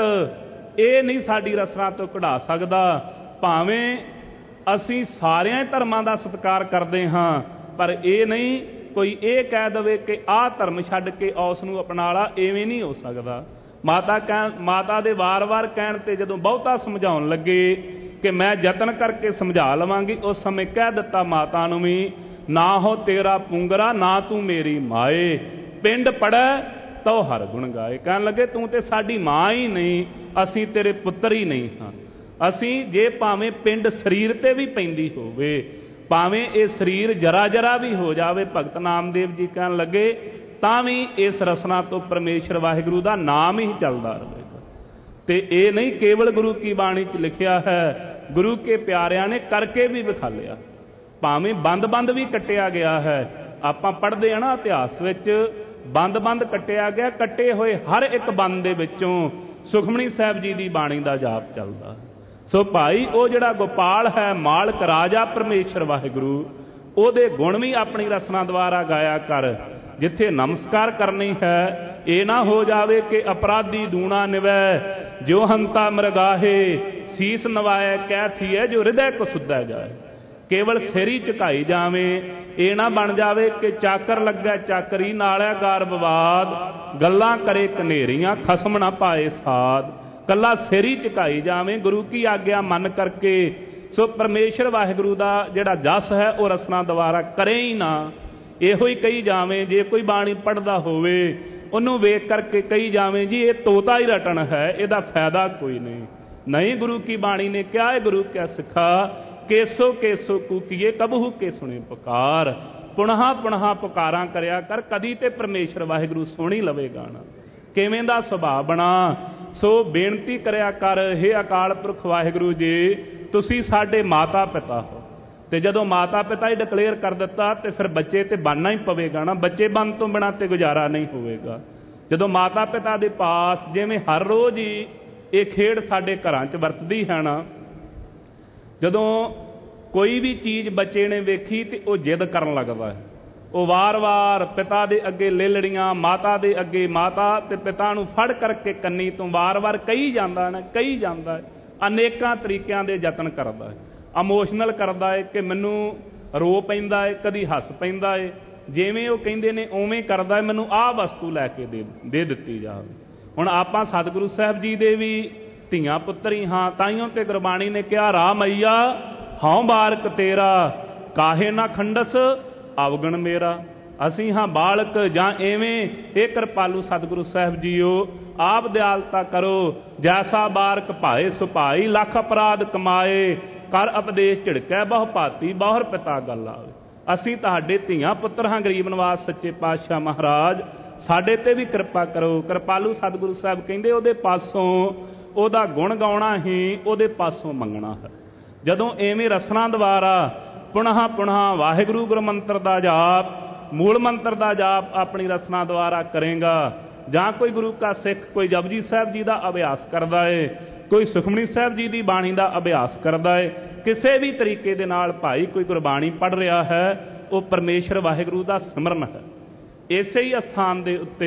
ਇਹ ਨਹੀਂ ਸਾਡੀ ਰਸਨਾ ਤੋਂ ਕਢਾ ਸਕਦਾ। ਭਾਵੇਂ ਅਸੀਂ ਸਾਰਿਆਂ ਧਰਮਾਂ ਦਾ ਸਤਿਕਾਰ ਕਰਦੇ ਹਾਂ, ਪਰ ਇਹ ਨਹੀਂ ਕੋਈ ਇਹ ਕਹਿ ਦੇਵੇ ਕਿ ਆਹ ਧਰਮ ਛੱਡ ਕੇ ਉਸ ਨੂੰ ਅਪਣਾ ਲਾ, ਐਵੇਂ ਨਹੀਂ ਹੋ ਸਕਦਾ। ਮਾਤਾ ਕਹਿ ਮਾਤਾ ਦੇ ਵਾਰ-ਵਾਰ ਕਹਿਣ ਤੇ ਜਦੋਂ ਬਹੁਤਾ ਸਮਝਾਉਣ ਲੱਗੇ ਕਿ ਮੈਂ ਯਤਨ ਕਰਕੇ ਸਮਝਾ ਲਵਾਂਗੀ, ਉਸ ਸਮੇਂ ਕਹਿ ਦਿੱਤਾ ਮਾਤਾ ਨੂੰ ਵੀ, ਨਾ ਹੋ ਤੇਰਾ ਪੁੰਗਰਾ ਨਾ ਤੂੰ ਮੇਰੀ ਮਾਏ, ਪਿੰਡ ਪੜੈ ਤੋ ਹਰ ਗੁਣ ਗਾਏ। ਕਹਿਣ ਲੱਗੇ ਤੂੰ ਤੇ ਸਾਡੀ ਮਾਂ ਹੀ ਨਹੀਂ, ਅਸੀਂ ਤੇਰੇ ਪੁੱਤਰ ਹੀ ਨਹੀਂ ਹਾਂ। ਅਸੀਂ ਜੇ ਭਾਵੇਂ ਪਿੰਡ ਸਰੀਰ ਤੇ ਵੀ ਪੈਂਦੀ ਹੋਵੇ, ਭਾਵੇਂ ਇਹ ਸਰੀਰ ਜਰਾ ਜਰਾ ਵੀ ਹੋ ਜਾਵੇ, ਭਗਤ ਨਾਮਦੇਵ ਜੀ ਕਹਿਣ ਲੱਗੇ ਤਾਂ ਵੀ ਇਸ ਰਸਨਾ ਤੋਂ ਪਰਮੇਸ਼ਰ ਵਾਹਿਗੁਰੂ ਦਾ ਨਾਮ ਹੀ ਚੱਲਦਾ ਰਹੇਗਾ। ਤੇ ਇਹ ਨਹੀਂ ਕੇਵਲ ਗੁਰੂ ਕੀ ਬਾਣੀ 'ਚ ਲਿਖਿਆ ਹੈ, ਗੁਰੂ ਕੇ ਪਿਆਰਿਆਂ ਨੇ ਕਰਕੇ ਵੀ ਵਿਖਾਲਿਆ। ਭਾਵੇਂ ਬੰਦ ਬੰਦ ਵੀ ਕੱਟਿਆ ਗਿਆ ਹੈ, ਆਪਾਂ ਪੜ੍ਹਦੇ ਹਾਂ ਨਾ ਇਤਿਹਾਸ ਵਿੱਚ, ਬੰਦ ਬੰਦ ਕੱਟਿਆ ਗਿਆ, ਕੱਟੇ ਹੋਏ ਹਰ ਇੱਕ ਬੰਦ ਦੇ ਵਿੱਚੋਂ ਸੁਖਮਨੀ ਸਾਹਿਬ ਜੀ ਦੀ ਬਾਣੀ ਦਾ ਜਾਪ ਚੱਲਦਾ। ਸੋ ਭਾਈ ਉਹ ਜਿਹੜਾ ਗੋਪਾਲ ਹੈ, ਮਾਲਕ ਰਾਜਾ ਪਰਮੇਸ਼ਰ ਵਾਹਿਗੁਰੂ, ਉਹਦੇ ਗੁਣ ਵੀ ਆਪਣੀ ਰਸਨਾ ਦੁਆਰਾ ਗਾਇਆ ਕਰ। ਜਿੱਥੇ ਨਮਸਕਾਰ ਕਰਨੀ ਹੈ, ਇਹ ਨਾ ਹੋ ਜਾਵੇ ਕਿ ਅਪਰਾਧੀ ਦੂਣਾ ਨਿਵੈ, ਜੋ ਹੰਤਾ ਮਰਗਾਹੇ, ਸੀਸ ਨਵਾਏ ਕਹਿ ਥੀਏ, ਜੋ ਹਿਰਦੈ ਕੋ ਸੁਧੈ ਜਾਏ। ਕੇਵਲ ਸਿਰ ਹੀ ਝੁਕਾਈ ਜਾਵੇਂ, ਇਹ ਨਾ ਬਣ ਜਾਵੇ ਕਿ ਚਾਕਰ ਲੱਗਾ ਚਾਕਰੀ ਨਾਲਿਆ ਗਾਰ ਵਿਵਾਦ, ਗੱਲਾਂ ਕਰੇ ਕਨੇਰੀਆਂ ਖਸਮ ਨਾ ਪਾਏ ਸਾਧ। ਕੱਲਾ ਸਿਰ ਹੀ ਝੁਕਾਈ ਜਾਵੇਂ ਗੁਰੂ ਕੀ ਆਗਿਆ ਮੰਨ ਕਰਕੇ। ਸੋ ਪਰਮੇਸ਼ਰ ਵਾਹਿਗੁਰੂ ਦਾ ਜਿਹੜਾ ਜਸ ਹੈ ਉਹ ਰਸਨਾ ਦੁਆਰਾ ਕਰੇ ਹੀ ਨਾ, ਇਹੋ ਹੀ ਕਹੀ ਜਾਵੇਂ। ਜੇ ਕੋਈ ਬਾਣੀ ਪੜ੍ਹਦਾ ਹੋਵੇ ਉਹਨੂੰ ਵੇਖ ਕਰਕੇ ਕਹੀ ਜਾਵੇਂ ਜੀ ਇਹ ਤੋਤਾ ਹੀ ਰਟਣ ਹੈ, ਇਹਦਾ ਫਾਇਦਾ ਕੋਈ ਨਹੀਂ। ਨਹੀਂ, ਗੁਰੂ ਕੀ ਬਾਣੀ ਨੇ ਕਿਹਾ ਹੈ, ਗੁਰੂ ਕਿਆ ਸਿੱਖਾ, ਕੇਸੋ ਕੇਸੋ ਕੂਕੀਏ ਕਬਹੂ ਕੇ ਸੁਣੇ ਪੁਕਾਰ। ਪੁਨਹਾ ਪੁਨਹਾ ਪੁਕਾਰਾਂ ਕਰਿਆ ਕਰ, ਕਦੀ ਤੇ ਪਰਮੇਸ਼ਰ ਵਾਹਿਗੁਰੂ ਸੁਣ ਹੀ ਲਵੇਗਾ ਨਾ। ਕਿਵੇਂ ਦਾ ਸੁਭਾਅ ਬਣਾ। ਸੋ ਬੇਨਤੀ ਕਰਿਆ ਕਰ, ਹੇ ਅਕਾਲ ਪੁਰਖ ਵਾਹਿਗੁਰੂ ਜੀ, ਤੁਸੀਂ ਸਾਡੇ ਮਾਤਾ ਪਿਤਾ ਹੋ। ਤੇ ਜਦੋਂ ਮਾਤਾ ਪਿਤਾ ਹੀ ਡਿਕਲੇਅਰ ਕਰ ਦਿੱਤਾ ਤੇ ਫਿਰ ਬੱਚੇ ਤੇ ਬਣਨਾ ਹੀ ਪਵੇਗਾ ਨਾ, ਬੱਚੇ ਬਣ ਤੋਂ ਬਿਨਾਂ ਤੇ ਗੁਜ਼ਾਰਾ ਨਹੀਂ ਹੋਵੇਗਾ। ਜਦੋਂ ਮਾਤਾ ਪਿਤਾ ਦੇ ਪਾਸ, ਜਿਵੇਂ ਹਰ ਰੋਜ਼ ਹੀ ਇਹ ਖੇਡ ਸਾਡੇ ਘਰਾਂ 'ਚ ਵਰਤਦੀ ਹੈ ਨਾ, ਜਦੋਂ ਕੋਈ ਵੀ ਚੀਜ਼ ਬੱਚੇ ਨੇ ਵੇਖੀ ਤੇ ਉਹ ਜਿੱਦ ਕਰਨ ਲੱਗਦਾ ਹੈ, ਉਹ ਵਾਰ-ਵਾਰ ਪਿਤਾ ਦੇ ਅੱਗੇ ਲੇਲੜੀਆਂ, ਮਾਤਾ ਦੇ ਅੱਗੇ, ਮਾਤਾ ਤੇ ਪਿਤਾ ਨੂੰ ਫੜ ਕਰਕੇ ਕੰਨੀ ਤੋਂ ਵਾਰ-ਵਾਰ ਕਹੀ ਜਾਂਦਾ ਨਾ, ਕਹੀ ਜਾਂਦਾ ਹੈ, ਅਨੇਕਾਂ ਤਰੀਕਿਆਂ ਦੇ ਯਤਨ ਕਰਦਾ ਹੈ, ਇਮੋਸ਼ਨਲ ਕਰਦਾ ਹੈ ਕਿ ਮੈਨੂੰ ਰੋ ਪੈਂਦਾ ਹੈ, ਕਦੀ ਹੱਸ ਪੈਂਦਾ ਹੈ, ਜਿਵੇਂ ਉਹ ਕਹਿੰਦੇ ਨੇ ਉਵੇਂ ਕਰਦਾ ਹੈ, ਮੈਨੂੰ ਆਹ ਵਸਤੂ ਲੈ ਕੇ ਦੇ ਦੇ ਦਿੱਤੀ ਜਾਵੇ। ਹੁਣ ਆਪਾਂ ਸਤਿਗੁਰੂ ਸਾਹਿਬ ਜੀ ਦੇ ਵੀ ਧੀਆਂ ਪੁੱਤਰ ਹੀ ਹਾਂ। ਤਾਈਓਂ ਤੇ ਗੁਰਬਾਣੀ ਨੇ ਕਿਹਾ, ਰਾਹ ਮਈਆ ਹਉ ਬਾਰਕ ਤੇਰਾ, ਕਾਹੇ ਨਾ ਖੰਡਸ ਅਵਗਣ ਮੇਰਾ। ਅਸੀਂ ਹਾਂ ਬਾਲਕ ਜਾਂ ਐਵੇਂ। ਇਹ ਕਿਰਪਾਲੂ ਸਤਿਗੁਰੂ ਸਾਹਿਬ ਜੀਓ ਆਪ ਦਿਆਲਤਾ ਕਰੋ। ਜੈਸਾ ਬਾਰਕ ਭਾਏ ਸੁਭਾਈ, ਲੱਖ ਅਪਰਾਧ ਕਮਾਏ, ਕਰ ਉਪਦੇਸ਼ ਝਿੜਕੈ ਬਹੁ ਭਾਤੀ, ਬਹੁਰ ਪਿਤਾ ਗੱਲ ਆਵੇ। ਅਸੀਂ ਤੁਹਾਡੇ ਧੀਆਂ ਪੁੱਤਰ ਹਾਂ। ਗਰੀਬ ਨਿਵਾਸ ਸੱਚੇ ਪਾਤਸ਼ਾਹ ਮਹਾਰਾਜ ਸਾਡੇ ਤੇ ਵੀ ਕਿਰਪਾ ਕਰੋ। ਕਿਰਪਾਲੂ ਸਤਿਗੁਰੂ ਸਾਹਿਬ ਕਹਿੰਦੇ, ਉਹਦੇ ਪਾਸੋਂ ਉਹਦਾ ਗੁਣ ਗਾਉਣਾ ਹੀ ਉਹਦੇ ਪਾਸੋਂ ਮੰਗਣਾ ਹੈ। ਜਦੋਂ ਐਵੇਂ ਰਸਨਾ ਦੁਆਰਾ ਪੁਨਹਾ ਪੁਨਹਾ ਵਾਹਿਗੁਰੂ ਗੁਰੂ ਮੰਤਰ ਦਾ ਜਾਪ, ਮੂਲ ਮੰਤਰ ਦਾ ਜਾਪ ਆਪਣੀ ਰਸਨਾ ਦੁਆਰਾ ਕਰੇਗਾ, ਜਾਂ ਕੋਈ ਗੁਰੂ ਕਾ ਸਿੱਖ ਕੋਈ ਜਪਜੀ ਸਾਹਿਬ ਜੀ ਦਾ ਅਭਿਆਸ ਕਰਦਾ ਏ, ਕੋਈ ਸੁਖਮਨੀ ਸਾਹਿਬ ਜੀ ਦੀ ਬਾਣੀ ਦਾ ਅਭਿਆਸ ਕਰਦਾ ਏ, ਕਿਸੇ ਵੀ ਤਰੀਕੇ ਦੇ ਨਾਲ ਭਾਈ ਕੋਈ ਗੁਰਬਾਣੀ ਪੜ੍ਹ ਰਿਹਾ ਹੈ, ਉਹ ਪਰਮੇਸ਼ਰ ਵਾਹਿਗੁਰੂ ਦਾ ਸਿਮਰਨ ਹੈ। ਇਸੇ ਹੀ ਅਸਥਾਨ ਦੇ ਉੱਤੇ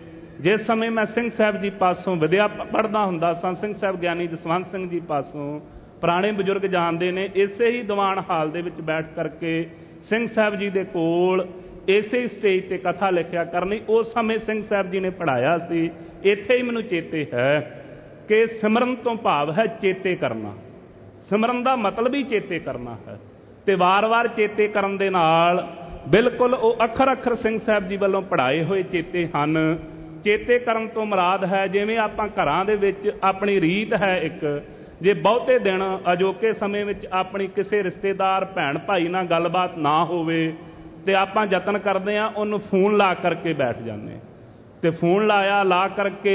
ਜਿਸ ਸਮੇਂ ਮੈਂ ਸਿੰਘ ਸਾਹਿਬ ਜੀ ਪਾਸੋਂ ਵਿਦਿਆ ਪੜ੍ਹਦਾ ਹੁੰਦਾ ਸਾਂ, ਸਿੰਘ ਸਾਹਿਬ ਗਿਆਨੀ ਜਸਵੰਤ ਸਿੰਘ ਜੀ ਪਾਸੋਂ, ਪੁਰਾਣੇ ਬਜ਼ੁਰਗ ਜਾਣਦੇ ਨੇ, ਇਸੇ ਹੀ ਦੀਵਾਨ ਹਾਲ ਦੇ ਵਿੱਚ ਬੈਠ ਕਰਕੇ ਸਿੰਘ ਸਾਹਿਬ ਜੀ ਦੇ ਕੋਲ ਇਸੇ ਸਟੇਜ ਤੇ ਕਥਾ ਲਿਖਿਆ ਕਰਨੀ। ਉਸ ਸਮੇਂ ਸਿੰਘ ਸਾਹਿਬ ਜੀ ਨੇ ਪੜ੍ਹਾਇਆ ਸੀ। ਇੱਥੇ ਹੀ ਮੈਨੂੰ ਚੇਤੇ ਹੈ ਕਿ ਸਿਮਰਨ ਤੋਂ ਭਾਵ ਹੈ ਚੇਤੇ ਕਰਨਾ। ਸਿਮਰਨ ਦਾ ਮਤਲਬ ਹੀ ਚੇਤੇ ਕਰਨਾ ਹੈ, ਤੇ ਵਾਰ-ਵਾਰ ਚੇਤੇ ਕਰਨ ਦੇ ਨਾਲ ਬਿਲਕੁਲ ਉਹ ਅੱਖਰ ਅੱਖਰ ਸਿੰਘ ਸਾਹਿਬ ਜੀ ਵੱਲੋਂ ਪੜ੍ਹਾਏ ਹੋਏ ਚੇਤੇ ਹਨ। ਚੇਤੇ ਕਰਨ ਤੋਂ ਮੁਰਾਦ ਹੈ, ਜਿਵੇਂ ਆਪਾਂ ਘਰਾਂ ਦੇ ਵਿੱਚ ਆਪਣੀ ਰੀਤ ਹੈ ਇੱਕ, ਜੇ ਬਹੁਤੇ ਦਿਨ ਅਜੋਕੇ ਸਮੇਂ ਵਿੱਚ ਆਪਣੀ ਕਿਸੇ ਰਿਸ਼ਤੇਦਾਰ ਭੈਣ ਭਾਈ ਨਾਲ ਗੱਲਬਾਤ ਨਾ ਹੋਵੇ ਤੇ ਆਪਾਂ ਯਤਨ ਕਰਦੇ ਹਾਂ ਉਹਨੂੰ ਫੋਨ ਲਾ ਕਰਕੇ ਬੈਠ ਜਾਂਦੇ, ਤੇ ਫੋਨ ਲਾਇਆ, ਲਾ ਕਰਕੇ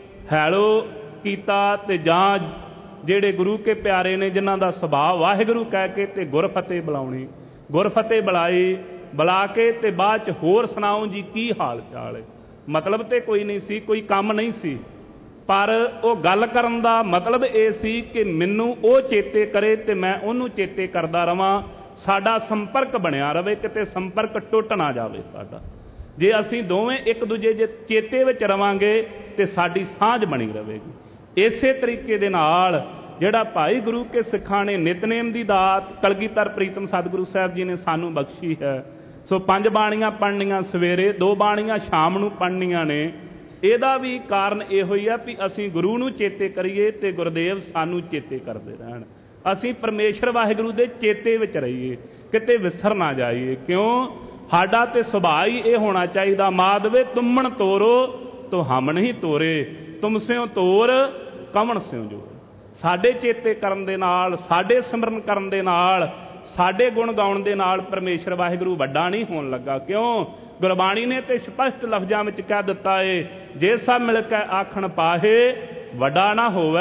ਹੈਲੋ ਕੀਤਾ, ਤੇ ਜਾਂ ਜਿਹੜੇ ਗੁਰੂ ਕੇ ਪਿਆਰੇ ਨੇ ਜਿਨ੍ਹਾਂ ਦਾ ਸੁਭਾਅ ਵਾਹਿਗੁਰੂ ਕਹਿ ਕੇ ਤੇ ਗੁਰਫਤਿਹ ਬੁਲਾਉਣੀ, ਗੁਰਫਤਿਹ ਬੁਲਾਈ, ਬੁਲਾ ਕੇ ਤੇ ਬਾਅਦ 'ਚ ਹੋਰ ਸੁਣਾਓ ਜੀ ਕੀ ਹਾਲ ਚਾਲ ਹੈ। ਮਤਲਬ ਤੇ ਕੋਈ ਨਹੀਂ ਸੀ, ਕੋਈ ਕੰਮ ਨਹੀਂ ਸੀ, ਪਰ ਉਹ ਗੱਲ ਕਰਨ ਦਾ ਮਤਲਬ ਇਹ ਸੀ ਕਿ ਮੈਨੂੰ ਉਹ ਚੇਤੇ ਕਰੇ ਤੇ ਮੈਂ ਉਹਨੂੰ ਚੇਤੇ ਕਰਦਾ ਰਵਾਂ, ਸਾਡਾ ਸੰਪਰਕ ਬਣਿਆ ਰਵੇ, ਕਿਤੇ ਸੰਪਰਕ ਟੁੱਟ ਨਾ ਜਾਵੇ ਸਾਡਾ। ਜੇ ਅਸੀਂ ਦੋਵੇਂ ਇੱਕ ਦੂਜੇ ਜੇ ਚੇਤੇ ਵਿੱਚ ਰਵਾਂਗੇ ਤੇ ਸਾਡੀ ਸਾਂਝ ਬਣੀ ਰਹੇਗੀ। ਇਸੇ ਤਰੀਕੇ ਦੇ ਨਾਲ ਜਿਹੜਾ ਭਾਈ ਗੁਰੂ ਕੇ ਸਿੱਖਾਂ ਨੇ ਨਿਤਨੇਮ ਦੀ ਦਾਤ ਕਲਗੀਧਰ ਪ੍ਰੀਤਮ ਸਤਿਗੁਰੂ ਸਾਹਿਬ ਜੀ ਨੇ ਸਾਨੂੰ ਬਖਸ਼ੀ ਹੈ। ਸੋ ਪੰਜ ਬਾਣੀਆਂ ਪੜ੍ਹਨੀਆਂ ਸਵੇਰੇ, ਦੋ ਬਾਣੀਆਂ ਸ਼ਾਮ ਨੂੰ ਪੜ੍ਹਨੀਆਂ ਨੇ। ਇਹਦਾ ਵੀ ਕਾਰਨ ਇਹੋ ਹੀ ਆ ਵੀ ਅਸੀਂ ਗੁਰੂ ਨੂੰ ਚੇਤੇ ਕਰੀਏ ਤੇ ਗੁਰਦੇਵ ਸਾਨੂੰ ਚੇਤੇ ਕਰਦੇ ਰਹਿਣ। ਅਸੀਂ ਪਰਮੇਸ਼ਰ ਵਾਹਿਗੁਰੂ ਦੇ ਚੇਤੇ ਵਿੱਚ ਰਹੀਏ, ਕਿਤੇ ਵਿਸਰ ਨਾ ਜਾਈਏ। ਕਿਉਂ? ਸਾਡਾ ਤੇ ਸੁਭਾਅ ਹੀ ਇਹ ਹੋਣਾ ਚਾਹੀਦਾ, ਮਾਧਵੇ ਤੁਮਣ ਤੋਰੋ ਤੋ ਹਮ ਨਹੀਂ ਤੋਰੇ, ਤੁਮ ਸਿਓ ਤੋਰ ਕਵਣ ਸਿਓ ਜੋਰ। ਸਾਡੇ ਚੇਤੇ ਕਰਨ ਦੇ ਨਾਲ, ਸਾਡੇ ਸਿਮਰਨ ਕਰਨ ਦੇ ਨਾਲ, ਸਾਡੇ ਗੁਣ ਗਾਉਣ ਦੇ ਨਾਲ ਪਰਮੇਸ਼ਰ ਵਾਹਿਗੁਰੂ ਵੱਡਾ ਨਹੀਂ ਹੋਣ ਲੱਗਾ। ਕਿਉਂ? ਗੁਰਬਾਣੀ ਨੇ ਤੇ ਸਪਸ਼ਟ ਲਫ਼ਜ਼ਾਂ ਵਿੱਚ ਕਹਿ ਦਿੱਤਾ ਏ, ਜੇ ਸਭ ਮਿਲ ਕੇ ਆਖਣ ਪਾਹੇ, ਵੱਡਾ ਨਾ ਹੋਵੇ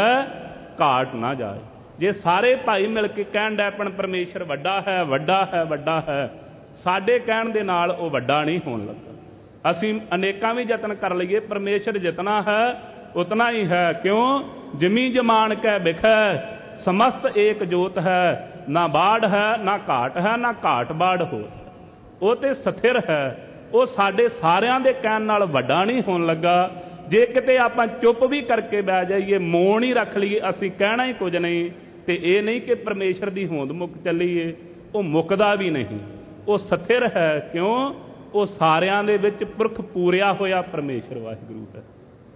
ਘਾਟ ਨਾ ਜਾਏ। ਜੇ ਸਾਰੇ ਭਾਈ ਮਿਲ ਕੇ ਕਹਿਣ ਡੈ ਪਣ ਪਰਮੇਸ਼ਰ ਵੱਡਾ ਹੈ, ਵੱਡਾ ਹੈ, ਵੱਡਾ ਹੈ, ਸਾਡੇ ਕਹਿਣ ਦੇ ਨਾਲ ਉਹ ਵੱਡਾ ਨਹੀਂ ਹੋਣ ਲੱਗਾ। ਅਸੀਂ ਅਨੇਕਾਂ ਵੀ ਯਤਨ ਕਰ ਲਈਏ, ਪਰਮੇਸ਼ਰ ਜਿਤਨਾ ਹੈ ਉਤਨਾ ਹੀ ਹੈ। ਕਿਉਂ? ਜਮੀ ਜਮਾਨ ਕੈ ਬਿਖੈ, ਸਮਸਤ ਏਕ ਜੋਤ ਹੈ, ਨਾ ਬਾੜ ਹੈ ਨਾ ਘਾਟ ਹੈ, ਨਾ ਘਾਟ ਬਾੜ ਹੋਤ। ਉਹ ਤੇ ਸਥਿਰ ਹੈ, ਉਹ ਸਾਡੇ ਸਾਰਿਆਂ ਦੇ ਕਹਿਣ ਨਾਲ ਵੱਡਾ ਨਹੀਂ ਹੋਣ ਲੱਗਾ। ਜੇ ਕਿਤੇ ਆਪਾਂ ਚੁੱਪ ਵੀ ਕਰਕੇ ਬਹਿ ਜਾਈਏ, ਮੌਨ ਹੀ ਰੱਖ ਲਈਏ, ਅਸੀਂ ਕਹਿਣਾ ਹੀ ਕੁਝ ਨਹੀਂ, ਤੇ ਇਹ ਨਹੀਂ ਕਿ ਪਰਮੇਸ਼ਰ ਦੀ ਹੋਂਦ ਮੁੱਕ ਚੱਲੀਏ, ਉਹ ਮੁੱਕਦਾ ਵੀ ਨਹੀਂ, ਉਹ ਸਥਿਰ ਹੈ। ਕਿਉਂ? ਉਹ ਸਾਰਿਆਂ ਦੇ ਵਿੱਚ ਪੁਰਖ ਪੂਰਿਆ ਹੋਇਆ ਪਰਮੇਸ਼ਰ ਵਾਹਿਗੁਰੂ ਹੈ।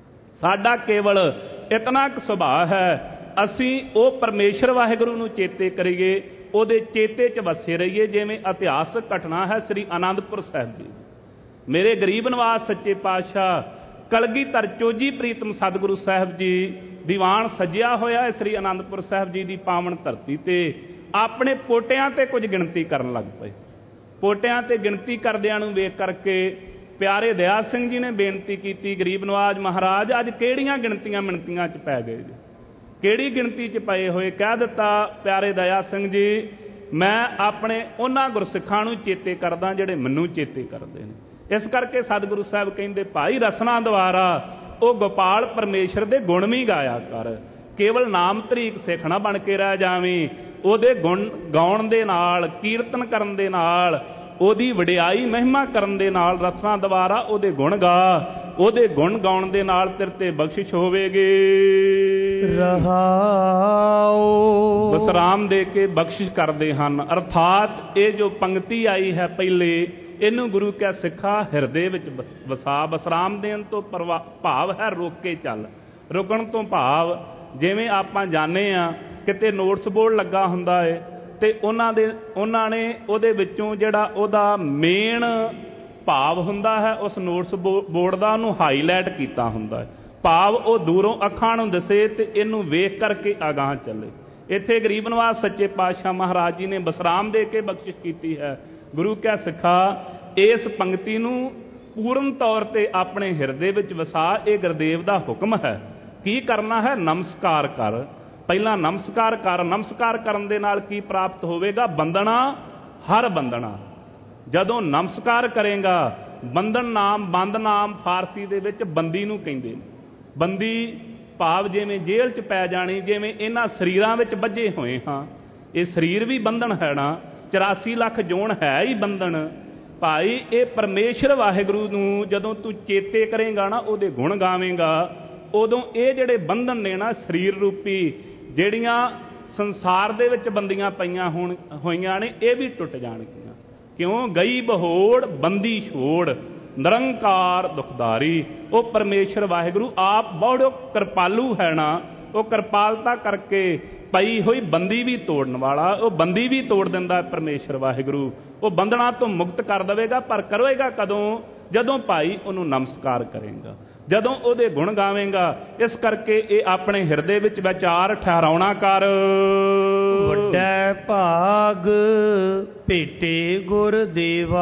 ਸਾਡਾ ਕੇਵਲ ਇਤਨਾ ਕੁ ਸੁਭਾਅ ਹੈ, ਅਸੀਂ ਉਹ ਪਰਮੇਸ਼ਰ ਵਾਹਿਗੁਰੂ ਨੂੰ ਚੇਤੇ ਕਰੀਏ, ਉਹਦੇ ਚੇਤੇ 'ਚ ਵਸੇ ਰਹੀਏ। ਜਿਵੇਂ ਇਤਿਹਾਸਕ ਘਟਨਾ ਹੈ ਸ੍ਰੀ ਅਨੰਦਪੁਰ ਸਾਹਿਬ ਦੀ। ਮੇਰੇ ਗਰੀਬ ਨਿਵਾਸ ਸੱਚੇ ਪਾਤਸ਼ਾਹ ਕਲਗੀਧਰ ਚੋਜੀ ਪ੍ਰੀਤਮ ਸਤਿਗੁਰੂ ਸਾਹਿਬ ਜੀ ਦੀਵਾਨ ਸਜਿਆ ਹੋਇਆ ਹੈ ਸ੍ਰੀ ਅਨੰਦਪੁਰ ਸਾਹਿਬ ਜੀ ਦੀ ਪਾਵਨ ਧਰਤੀ ਤੇ। ਆਪਣੇ ਪੋਟਿਆਂ ਤੇ ਕੁਝ ਗਿਣਤੀ ਕਰਨ ਲੱਗ ਪਏ। ਪੋਟਿਆਂ ਤੇ ਗਿਣਤੀ ਕਰਦਿਆਂ ਨੂੰ ਵੇਖ ਕਰਕੇ ਪਿਆਰੇ ਦਇਆ ਸਿੰਘ ਜੀ ਨੇ ਬੇਨਤੀ ਕੀਤੀ, ਗਰੀਬ ਨਵਾਜ ਮਹਾਰਾਜ ਅੱਜ ਕਿਹੜੀਆਂ ਗਿਣਤੀਆਂ ਮਿਣਤੀਆਂ 'ਚ ਪੈ ਗਏ ਜੀ, ਕਿਹੜੀ ਗਿਣਤੀ 'ਚ ਪਏ ਹੋਏ? ਕਹਿ ਦਿੱਤਾ ਪਿਆਰੇ ਦਇਆ ਸਿੰਘ ਜੀ, ਮੈਂ ਆਪਣੇ ਉਹਨਾਂ ਗੁਰਸਿੱਖਾਂ ਨੂੰ ਚੇਤੇ ਕਰਦਾ ਜਿਹੜੇ ਮੈਨੂੰ ਚੇਤੇ ਕਰਦੇ ਨੇ। ਇਸ ਕਰਕੇ ਸਤਿਗੁਰੂ ਸਾਹਿਬ ਕਹਿੰਦੇ, ਭਾਈ ਰਸਨਾ ਦੁਆਰਾ ਉਹ ਗੋਪਾਲ ਪਰਮੇਸ਼ਰ ਦੇ ਗੁਣ ਵੀ ਗਾਇਆ ਕਰ, ਕੇਵਲ ਨਾਮ ਤਰੀਕ ਸਿੱਖ ਨਾ ਬਣ ਕੇ ਰਹਿ ਜਾਵੀਂ। ਉਹਦੇ ਗੁਣ ਗਾਉਣ ਦੇ ਨਾਲ, ਕੀਰਤਨ ਕਰਨ ਦੇ ਨਾਲ, ਉਹਦੀ ਵਡਿਆਈ ਮਹਿਮਾ ਕਰਨ ਦੇ ਨਾਲ, ਰਸਨਾ ਦੁਆਰਾ ਉਹਦੇ ਗੁਣ ਗਾ, ਉਹਦੇ ਗੁਣ ਗਾਉਣ ਦੇ ਨਾਲ ਤੇਰੇ ਤੇ ਬਖਸ਼ਿਸ਼ ਹੋਵੇਗੀ। ਰਹਾਉ ਵਿਸਰਾਮ ਦੇ ਕੇ ਬਖਸ਼ਿਸ਼ ਕਰਦੇ ਹਨ। ਅਰਥਾਤ ਇਹ ਜੋ ਪੰਕਤੀ ਆਈ ਹੈ ਪਹਿਲੇ, ਇਹਨੂੰ ਗੁਰੂ ਕਿਆ ਸਿੱਖਾ ਹਿਰਦੇ ਵਿੱਚ ਵਸਾ। ਵਿਸਰਾਮ ਦੇਣ ਤੋਂ ਭਾਵ ਹੈ ਰੋਕ ਕੇ ਚੱਲ। ਰੁਕਣ ਤੋਂ ਭਾਵ ਜਿਵੇਂ ਆਪਾਂ ਜਾਣਦੇ ਹਾਂ ਕਿਤੇ ਨੋਟਿਸ ਬੋਰਡ ਲੱਗਾ ਹੁੰਦਾ ਹੈ ਅਤੇ ਉਹਨਾਂ ਦੇ ਉਹਨਾਂ ਨੇ ਉਹਦੇ ਵਿੱਚੋਂ ਜਿਹੜਾ ਉਹਦਾ ਮੇਨ ਭਾਵ ਹੁੰਦਾ ਹੈ ਉਸ ਨੋਟਿਸ ਬੋ ਬੋਰਡ ਦਾ ਉਹਨੂੰ ਹਾਈਲਾਈਟ ਕੀਤਾ ਹੁੰਦਾ ਹੈ, ਭਾਵ ਉਹ ਦੂਰੋਂ ਅੱਖਾਂ ਨੂੰ ਦਿਸੇ ਅਤੇ ਇਹਨੂੰ ਵੇਖ ਕਰਕੇ ਅਗਾਂਹ ਚੱਲੇ। ਇੱਥੇ ਗਰੀਬ ਨਿਵਾਸ ਸੱਚੇ ਪਾਤਸ਼ਾਹ ਮਹਾਰਾਜ ਜੀ ਨੇ ਵਿਸਰਾਮ ਦੇ ਕੇ ਬਖਸ਼ਿਸ਼ ਕੀਤੀ ਹੈ। ਗੁਰੂ ਕਾ ਸਿੱਖਾ ਇਸ ਪੰਕਤੀ ਨੂੰ ਪੂਰਨ ਤੌਰ 'ਤੇ ਆਪਣੇ ਹਿਰਦੇ ਵਿੱਚ ਵਸਾ। ਇਹ ਗੁਰਦੇਵ ਦਾ ਹੁਕਮ ਹੈ। ਕੀ ਕਰਨਾ ਹੈ? ਨਮਸਕਾਰ ਕਰ। ਪਹਿਲਾਂ ਨਮਸਕਾਰ ਕਰ। ਨਮਸਕਾਰ ਕਰਨ ਦੇ ਨਾਲ ਕੀ ਪ੍ਰਾਪਤ ਹੋਵੇਗਾ? ਬੰਦਣਾ ਹਰ ਬੰਦਣਾ। ਜਦੋਂ ਨਮਸਕਾਰ ਕਰੇਗਾ, ਬੰਦਨ ਨਾਮ, ਬੰਦ ਨਾਮ ਫਾਰਸੀ ਦੇ ਵਿੱਚ ਬੰਦੀ ਨੂੰ ਕਹਿੰਦੇ ਨੇ। ਬੰਦੀ ਭਾਵ ਜਿਵੇਂ ਜੇਲ੍ਹ 'ਚ ਪੈ ਜਾਣੀ, ਜਿਵੇਂ ਇਹਨਾਂ ਸਰੀਰਾਂ ਵਿੱਚ ਬੱਝੇ ਹੋਏ ਹਾਂ। ਇਹ ਸਰੀਰ ਵੀ ਬੰਧਨ ਹੈ ਨਾ, ਚੁਰਾਸੀ ਲੱਖ ਜੋਨ ਹੈ ਹੀ ਬੰਧਨ। ਭਾਈ ਇਹ ਪਰਮੇਸ਼ਰ ਵਾਹਿਗੁਰੂ ਨੂੰ ਜਦੋਂ ਤੂੰ ਚੇਤੇ ਕਰੇਗਾ ਨਾ, ਉਹਦੇ ਗੁਣ ਗਾਵੇਂਗਾ, ਉਦੋਂ ਇਹ ਜਿਹੜੇ ਬੰਧਨ ਨੇ ਨਾ ਸਰੀਰ ਰੂਪੀ, ਜਿਹੜੀਆਂ ਸੰਸਾਰ ਦੇ ਵਿੱਚ ਬੰਦੀਆਂ ਪਈਆਂ ਹੋਣ ਹੋਈਆਂ ਨੇ, ਇਹ ਵੀ ਟੁੱਟ ਜਾਣਗੀਆਂ। ਕਿਉਂ? ਗਈ ਬਹੋੜ ਬੰਦੀ ਛੋੜ, ਨਿਰੰਕਾਰ ਦੁਖਦਾਰੀ। ਉਹ ਪਰਮੇਸ਼ਰ ਵਾਹਿਗੁਰੂ ਆਪ ਬਹੁਤ ਕਿਰਪਾਲੂ ਹੈ ਨਾ, ਉਹ ਕਿਰਪਾਲਤਾ ਕਰਕੇ ਪਈ ਹੋਈ ਬੰਦੀ ਵੀ ਤੋੜਨ ਵਾਲਾ, ਉਹ ਬੰਦੀ ਵੀ ਤੋੜ ਦਿੰਦਾ ਪਰਮੇਸ਼ਰ ਵਾਹਿਗੁਰੂ। ਉਹ ਬੰਧਨਾਂ ਤੋਂ ਮੁਕਤ ਕਰ ਦੇਵੇਗਾ। ਪਰ ਕਰੇਗਾ ਕਦੋਂ? ਜਦੋਂ ਭਾਈ ਉਹਨੂੰ ਨਮਸਕਾਰ ਕਰੇਗਾ, ਜਦੋਂ ਉਹਦੇ ਗੁਣ ਗਾਵੇਂਗਾ। ਇਸ ਕਰਕੇ ਇਹ ਆਪਣੇ ਹਿਰਦੇ ਵਿੱਚ ਵਿਚਾਰ ਠਹਿਰਾਉਣਾ ਕਰ। ਵੱਡਾ ਭਾਗ ਭੇਟੇ ਗੁਰਦੇਵਾ।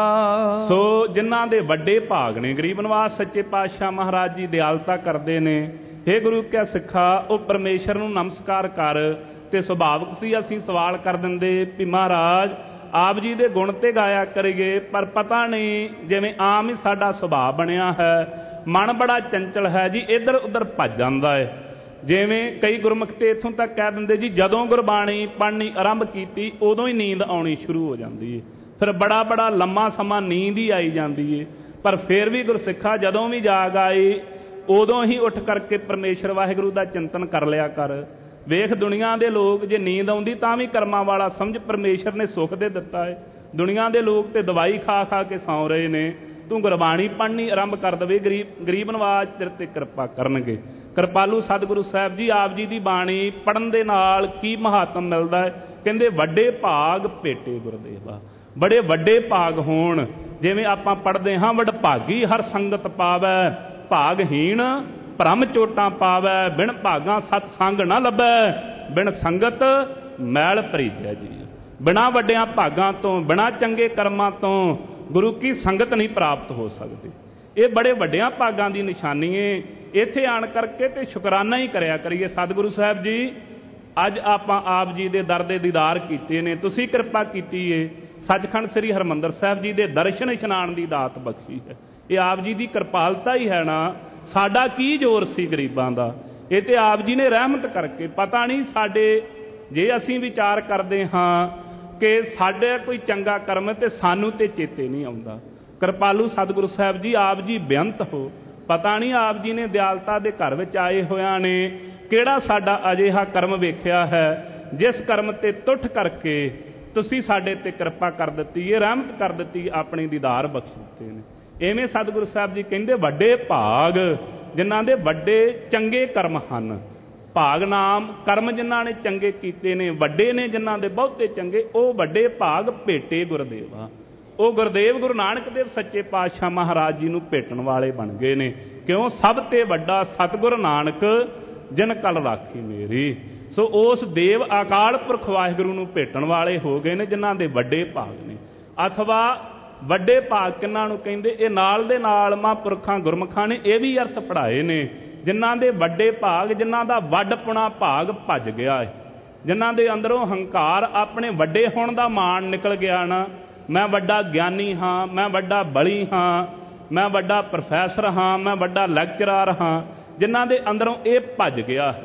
ਸੋ ਜਿਨ੍ਹਾਂ ਦੇ ਵੱਡੇ ਭਾਗ ਨੇ, ਗਰੀਬ ਨਿਵਾਸ ਸੱਚੇ ਪਾਤਸ਼ਾਹ ਮਹਾਰਾਜ ਜੀ ਦਿਆਲਤਾ ਕਰਦੇ ਨੇ। ਹੇ ਗੁਰੂ ਕਾ ਸਿੱਖਾ, ਉਹ ਪਰਮੇਸ਼ਰ ਨੂੰ ਨਮਸਕਾਰ ਕਰ। ਤੇ ਸੁਭਾਵਿਕ ਸੀ ਅਸੀਂ ਸਵਾਲ ਕਰ ਦਿੰਦੇ ਵੀ ਮਹਾਰਾਜ ਆਪ ਜੀ ਦੇ ਗੁਣ ਤੇ ਗਾਇਆ ਕਰੀਏ, ਪਰ ਪਤਾ ਨਹੀਂ, ਜਿਵੇਂ ਆਮ ਹੀ ਸਾਡਾ ਸੁਭਾਅ ਬਣਿਆ ਹੈ, ਮਨ ਬੜਾ ਚੰਚਲ ਹੈ ਜੀ, ਇੱਧਰ ਉੱਧਰ ਭੱਜ ਜਾਂਦਾ ਹੈ। ਜਿਵੇਂ ਕਈ ਗੁਰਮੁਖ ਤੇ ਇੱਥੋਂ ਤੱਕ ਕਹਿ ਦਿੰਦੇ ਜੀ, ਜਦੋਂ ਗੁਰਬਾਣੀ ਪੜ੍ਹਨੀ ਆਰੰਭ ਕੀਤੀ ਉਦੋਂ ਹੀ ਨੀਂਦ ਆਉਣੀ ਸ਼ੁਰੂ ਹੋ ਜਾਂਦੀ ਹੈ। ਫਿਰ ਬੜਾ ਬੜਾ ਲੰਮਾ ਸਮਾਂ ਨੀਂਦ ਹੀ ਆਈ ਜਾਂਦੀ ਹੈ। ਪਰ ਫਿਰ ਵੀ ਗੁਰਸਿੱਖਾ ਜਦੋਂ ਵੀ ਜਾਗ ਆਈ ਉਦੋਂ ਹੀ ਉੱਠ ਕਰਕੇ ਪਰਮੇਸ਼ਰ ਵਾਹਿਗੁਰੂ ਦਾ ਚਿੰਤਨ ਕਰ ਲਿਆ ਕਰ। ਵੇਖ ਦੁਨੀਆ ਦੇ ਲੋਕ ਜੇ ਨੀਂਦ ਆਉਂਦੀ ਤਾਂ ਵੀ ਕਰਮਾਂ ਵਾਲਾ ਸਮਝ, ਪਰਮੇਸ਼ਰ ਨੇ ਸੁੱਖ ਦੇ ਦਿੱਤਾ ਹੈ। ਦੁਨੀਆ ਦੇ ਲੋਕ ਤੇ ਦਵਾਈ ਖਾ ਖਾ ਕੇ ਸੌਂ ਰਹੇ ਨੇ। ਤੂੰ ਗੁਰਬਾਣੀ ਪੜ੍ਹਨੀ ਆਰੰਭ ਕਰ ਦੇਵੇ, ਗਰੀਬ ਗਰੀਬ ਨਿਵਾਜ ਤੇਰੇ ਤੇ ਕਿਰਪਾ ਕਰਨਗੇ। ਕਿਰਪਾਲੂ ਸਤਿਗੁਰੂ ਸਾਹਿਬ ਜੀ, ਆਪ ਜੀ ਦੀ ਬਾਣੀ ਪੜ੍ਹਨ ਦੇ ਨਾਲ ਕੀ ਮਹਾਤਮ ਮਿਲਦਾ ਹੈ? ਕਹਿੰਦੇ ਵੱਡੇ ਭਾਗ ਭੇਟੇ ਗੁਰਦੇਵਾ। ਬੜੇ ਵੱਡੇ ਭਾਗ ਹੋਣ। ਜਿਵੇਂ ਆਪਾਂ ਪੜ੍ਹਦੇ ਹਾਂ, ਵਡਭਾਗੀ ਹਰ ਸੰਗਤ ਪਾਵੈ, ਭਾਗਹੀਣ ਭਰਮ ਚੋਟਾਂ ਪਾਵੈ, ਬਿਨ ਭਾਗਾਂ ਸਤ ਸੰਗ ਨਾ ਲੱਭੈ, ਬਿਨ ਸੰਗਤ ਮੈਲ ਭਰੀਜੈ ਜੀ। ਬਿਨਾਂ ਵੱਡਿਆਂ ਭਾਗਾਂ ਤੋਂ, ਬਿਨਾਂ ਚੰਗੇ ਕਰਮਾਂ ਤੋਂ ਗੁਰੂ ਕੀ ਸੰਗਤ ਨਹੀਂ ਪ੍ਰਾਪਤ ਹੋ ਸਕਦੀ। ਇਹ ਬੜੇ ਵੱਡਿਆਂ ਭਾਗਾਂ ਦੀ ਨਿਸ਼ਾਨੀ ਹੈ। ਇੱਥੇ ਆਣ ਕਰਕੇ ਤੇ ਸ਼ੁਕਰਾਨਾ ਹੀ ਕਰਿਆ ਕਰੀਏ। ਸਤਿਗੁਰੂ ਸਾਹਿਬ ਜੀ, ਅੱਜ ਆਪਾਂ ਆਪ ਜੀ ਦੇ ਦਰ ਦੇ ਦੀਦਾਰ ਕੀਤੇ ਨੇ, ਤੁਸੀਂ ਕਿਰਪਾ ਕੀਤੀ ਏ। ਸੱਚਖੰਡ ਸ੍ਰੀ ਹਰਿਮੰਦਰ ਸਾਹਿਬ ਜੀ ਦੇ ਦਰਸ਼ਨ ਇਸ਼ਨਾਨ ਦੀ ਦਾਤ ਬਖਸ਼ੀ ਹੈ। ਇਹ ਆਪ ਜੀ ਦੀ ਕਿਰਪਾਲਤਾ ਹੀ ਹੈ ਨਾ। ਸਾਡਾ ਕੀ ਜ਼ੋਰ ਸੀ ਗਰੀਬਾਂ ਦਾ? ਇਹ ਤੇ ਆਪ ਜੀ ਨੇ ਰਹਿਮਤ ਕਰਕੇ। ਪਤਾ ਨਹੀਂ ਸਾਡੇ, ਜੇ ਅਸੀਂ ਵਿਚਾਰ ਕਰਦੇ ਹਾਂ ਕਿ ਸਾਡੇ ਕੋਈ ਚੰਗਾ ਕਰਮ ਤੇ ਸਾਨੂੰ ਤੇ ਚੇਤੇ ਨਹੀਂ ਆਉਂਦਾ। ਕਿਰਪਾਲੂ ਸਤਿਗੁਰੂ ਸਾਹਿਬ ਜੀ, ਆਪ ਜੀ ਬੇਅੰਤ ਹੋ। ਪਤਾ ਨਹੀਂ ਆਪ ਜੀ ਨੇ ਦਿਆਲਤਾ ਦੇ ਘਰ ਵਿੱਚ ਆਏ ਹੋਇਆਂ ਨੇ ਕਿਹੜਾ ਸਾਡਾ ਅਜਿਹਾ ਕਰਮ ਵੇਖਿਆ ਹੈ ਜਿਸ ਕਰਮ ਤੇ ਤੁੱਠ ਕਰਕੇ ਤੁਸੀਂ ਸਾਡੇ ਤੇ ਕਿਰਪਾ ਕਰ ਦਿੱਤੀ, ਇਹ ਰਹਿਮਤ ਕਰ ਦਿੱਤੀ, ਆਪਣੀ ਦੀਦਾਰ ਬਖਸ਼ ਦਿੱਤੇ ਨੇ। ਇਵੇਂ ਸਤਿਗੁਰੂ ਸਾਹਿਬ ਜੀ ਕਹਿੰਦੇ ਵੱਡੇ ਭਾਗ ਜਿਨ੍ਹਾਂ ਦੇ ਵੱਡੇ ਚੰਗੇ ਕਰਮ ਹਨ। ਭਾਗ ਨਾਮ ਕਰਮ ਜਿਨ੍ਹਾਂ ਨੇ ਚੰਗੇ ਕੀਤੇ ਨੇ, ਵੱਡੇ ਨੇ ਜਿਨ੍ਹਾਂ ਦੇ ਬਹੁਤੇ ਚੰਗੇ, ਉਹ ਵੱਡੇ ਭਾਗ ਭੇਟੇ ਗੁਰਦੇਵਾ। ਉਹ ਗੁਰਦੇਵ ਗੁਰੂ ਨਾਨਕ ਦੇਵ ਸੱਚੇ ਪਾਤਸ਼ਾਹ ਮਹਾਰਾਜ ਜੀ ਨੂੰ ਭੇਟਣ ਵਾਲੇ ਬਣ ਗਏ ਨੇ। ਕਿਉਂ? ਸਭ ਤੇ ਵੱਡਾ ਸਤਿਗੁਰ ਨਾਨਕ ਜਿਨ ਕਲ ਰਾਖੀ ਮੇਰੀ। ਸੋ ਉਸ ਦੇਵ ਅਕਾਲ ਪੁਰਖ ਵਾਹਿਗੁਰੂ ਨੂੰ ਭੇਟਣ ਵਾਲੇ ਹੋ ਗਏ ਨੇ ਜਿਨ੍ਹਾਂ ਦੇ ਵੱਡੇ ਭਾਗ ਨੇ। ਅਥਵਾ ਵੱਡੇ ਭਾਗ ਕਿਹਨਾਂ ਨੂੰ ਕਹਿੰਦੇ? ਇਹ ਨਾਲ ਦੇ ਨਾਲ ਮਹਾਂਪੁਰਖਾਂ ਗੁਰਮੁਖਾਂ ਨੇ ਇਹ ਵੀ ਅਰਥ ਪੜ੍ਹਾਏ ਨੇ, ਜਿਨ੍ਹਾਂ ਦੇ ਵੱਡੇ ਭਾਗ, ਜਿਨ੍ਹਾਂ ਦਾ ਵੱਡਪੁਣਾ ਭਾਗ ਭੱਜ ਗਿਆ ਹੈ, ਜਿਨ੍ਹਾਂ ਦੇ ਅੰਦਰੋਂ ਹੰਕਾਰ, ਆਪਣੇ ਵੱਡੇ ਹੋਣ ਦਾ ਮਾਣ ਨਿਕਲ ਗਿਆ ਨਾ। ਮੈਂ ਵੱਡਾ ਗਿਆਨੀ ਹਾਂ, ਮੈਂ ਵੱਡਾ ਬਲੀ ਹਾਂ, ਮੈਂ ਵੱਡਾ ਪ੍ਰੋਫੈਸਰ ਹਾਂ, ਮੈਂ ਵੱਡਾ ਲੈਕਚਰਾਰ ਹਾਂ। ਜਿਨ੍ਹਾਂ ਦੇ ਅੰਦਰੋਂ ਇਹ ਭੱਜ ਗਿਆ ਹੈ,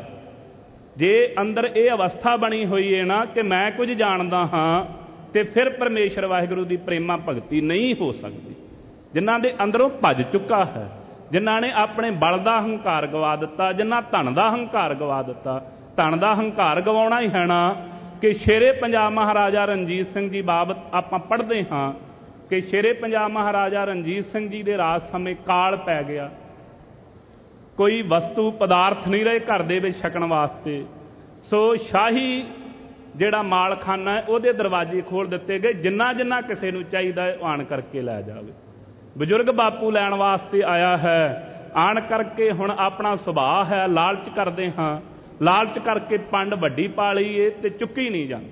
ਜੇ ਅੰਦਰ ਇਹ ਅਵਸਥਾ ਬਣੀ ਹੋਈ ਹੈ ਨਾ ਕਿ ਮੈਂ ਕੁਝ ਜਾਣਦਾ ਹਾਂ, ਤੇ ਫਿਰ ਪਰਮੇਸ਼ਰ ਵਾਹਿਗੁਰੂ ਦੀ ਪ੍ਰੇਮਾ ਭਗਤੀ ਨਹੀਂ ਹੋ ਸਕਦੀ। ਜਿਨ੍ਹਾਂ ਦੇ ਅੰਦਰੋਂ ਭੱਜ ਚੁੱਕਾ ਹੈ, ਜਿਨ੍ਹਾਂ ਨੇ ਆਪਣੇ ਬਲ ਦਾ ਹੰਕਾਰ ਗਵਾ ਦਿੱਤਾ, ਜਿਨ੍ਹਾਂ ਧਨ ਦਾ ਹੰਕਾਰ ਗਵਾ ਦਿੱਤਾ। ਧਨ ਦਾ ਹੰਕਾਰ ਗਵਾਉਣਾ ਹੀ ਹੈ ਨਾ। ਕਿ ਸ਼ੇਰੇ ਪੰਜਾਬ ਮਹਾਰਾਜਾ ਰਣਜੀਤ ਸਿੰਘ ਜੀ ਬਾਬਤ ਆਪਾਂ ਪੜ੍ਹਦੇ ਹਾਂ ਕਿ ਸ਼ੇਰੇ ਪੰਜਾਬ ਮਹਾਰਾਜਾ ਰਣਜੀਤ ਸਿੰਘ ਜੀ ਦੇ ਰਾਜ ਸਮੇਂ ਕਾਲ ਪੈ ਗਿਆ। ਕੋਈ ਵਸਤੂ ਪਦਾਰਥ ਨਹੀਂ ਰਹੇ ਘਰ ਦੇ ਵਿੱਚ ਛਕਣ ਵਾਸਤੇ। ਸੋ ਸ਼ਾਹੀ ਜਿਹੜਾ ਮਾਲਖਾਨਾ ਹੈ ਉਹਦੇ ਦਰਵਾਜ਼ੇ ਖੋਲ੍ਹ ਦਿੱਤੇ ਗਏ, ਜਿੰਨਾ ਜਿੰਨਾ ਕਿਸੇ ਨੂੰ ਚਾਹੀਦਾ ਹੈ ਆਣ ਕਰਕੇ ਲੈ ਜਾਵੇ। ਬਜ਼ੁਰਗ ਬਾਪੂ ਲੈਣ ਵਾਸਤੇ ਆਇਆ ਹੈ, ਆਣ ਕਰਕੇ ਹੁਣ ਆਪਣਾ ਸੁਭਾਅ ਹੈ ਲਾਲਚ ਕਰਦੇ ਹਾਂ, ਲਾਲਚ ਕਰਕੇ ਪੰਡ ਵੱਡੀ ਪਾ ਲਈਏ ਤੇ ਚੁੱਕੀ ਨਹੀਂ ਜਾਂਦੀ।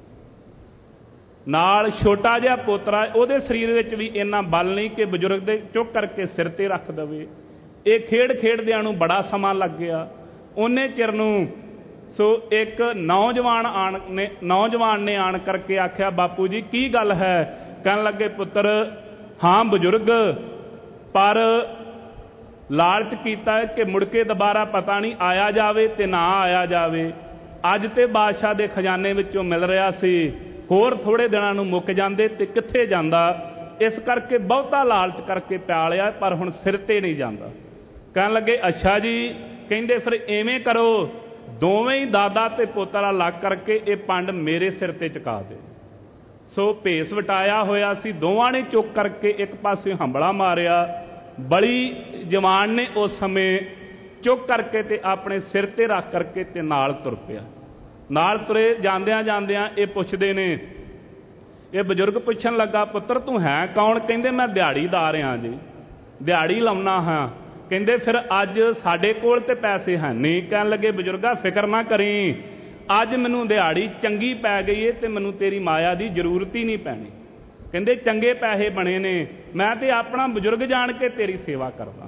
ਨਾਲ ਛੋਟਾ ਜਿਹਾ ਪੋਤਰਾ, ਉਹਦੇ ਸਰੀਰ ਵਿੱਚ ਵੀ ਇੰਨਾ ਬਲ ਨਹੀਂ ਕਿ ਬਜ਼ੁਰਗ ਦੇ ਚੁੱਕ ਕਰਕੇ ਸਿਰ ਤੇ ਰੱਖ ਦੇਵੇ। ਇਹ ਖੇਡ ਖੇਡਦਿਆਂ ਨੂੰ ਬੜਾ ਸਮਾਂ ਲੱਗ ਗਿਆ। ਉਹਨੇ ਚਿਰ ਨੂੰ ਸੋ ਇੱਕ ਨੌਜਵਾਨ ਆਣ ਨੇ ਨੌਜਵਾਨ ਨੇ ਆਣ ਕਰਕੇ ਆਖਿਆ, ਬਾਪੂ ਜੀ ਕੀ ਗੱਲ ਹੈ? ਕਹਿਣ ਲੱਗੇ, ਪੁੱਤਰ ਹਾਂ ਬਜ਼ੁਰਗ, ਪਰ ਲਾਲਚ ਕੀਤਾ ਹੈ ਕਿ ਮੁੜ ਕੇ ਦੁਬਾਰਾ ਪਤਾ ਨਹੀਂ ਆਇਆ ਜਾਵੇ ਤੇ ਨਾ ਆਇਆ ਜਾਵੇ। ਅੱਜ ਤੇ ਬਾਦਸ਼ਾਹ ਦੇ ਖਜ਼ਾਨੇ ਵਿੱਚੋਂ ਮਿਲ ਰਿਹਾ ਸੀ, ਹੋਰ ਥੋੜ੍ਹੇ ਦਿਨਾਂ ਨੂੰ ਮੁੱਕ ਜਾਂਦੇ ਤੇ ਕਿੱਥੇ ਜਾਂਦਾ, ਇਸ ਕਰਕੇ ਬਹੁਤਾ ਲਾਲਚ ਕਰਕੇ ਪਿਆ ਲਿਆ, ਪਰ ਹੁਣ ਸਿਰ ਤੇ ਨਹੀਂ ਜਾਂਦਾ। ਕਹਿਣ ਲੱਗੇ, ਅੱਛਾ ਜੀ। ਕਹਿੰਦੇ ਫਿਰ ਇਵੇਂ ਕਰੋ, ਦੋਵੇਂ ਹੀ ਦਾਦਾ ਤੇ ਪੋਤਰਾ ਲੱਗ ਕਰਕੇ ਇਹ ਪੰਡ ਮੇਰੇ ਸਿਰ ਤੇ ਚੁਕਾ ਦੇ। ਸੋ ਭੇਸ ਵਟਾਇਆ ਹੋਇਆ ਸੀ, ਦੋਵਾਂ ਨੇ ਚੁੱਕ ਕਰਕੇ ਇੱਕ ਪਾਸੇ ਹੰਬਲਾ ਮਾਰਿਆ। ਬੜੀ ਜਵਾਨ ਨੇ ਉਸ ਸਮੇਂ ਚੁੱਕ ਕਰਕੇ ਤੇ ਆਪਣੇ ਸਿਰ ਤੇ ਰੱਖ ਕਰਕੇ ਤੇ ਨਾਲ ਤੁਰ ਪਿਆ। ਨਾਲ ਤੁਰੇ ਜਾਂਦਿਆਂ ਜਾਂਦਿਆਂ ਇਹ ਪੁੱਛਦੇ ਨੇ, ਇਹ ਬਜ਼ੁਰਗ ਪੁੱਛਣ ਲੱਗਾ, ਪੁੱਤਰ ਤੂੰ ਹੈ ਕੌਣ? ਕਹਿੰਦੇ ਮੈਂ ਦਿਹਾੜੀਦਾਰ ਹਾਂ ਜੀ, ਦਿਹਾੜੀ ਲਾਉਣਾ ਹਾਂ। ਕਹਿੰਦੇ ਫਿਰ ਅੱਜ ਸਾਡੇ ਕੋਲ ਤੇ ਪੈਸੇ ਹੈ ਨਹੀਂ। ਕਹਿਣ ਲੱਗੇ, ਬਜ਼ੁਰਗਾ ਫਿਕਰ ਨਾ ਕਰੀ, ਅੱਜ ਮੈਨੂੰ ਦਿਹਾੜੀ ਚੰਗੀ ਪੈ ਗਈ ਹੈ ਤੇ ਮੈਨੂੰ ਤੇਰੀ ਮਾਇਆ ਦੀ ਜ਼ਰੂਰਤ ਹੀ ਨਹੀਂ ਪੈਣੀ। ਕਹਿੰਦੇ ਚੰਗੇ ਪੈਸੇ ਬਣੇ ਨੇ, ਮੈਂ ਤੇ ਆਪਣਾ ਬਜ਼ੁਰਗ ਜਾਣ ਕੇ ਤੇਰੀ ਸੇਵਾ ਕਰਦਾ।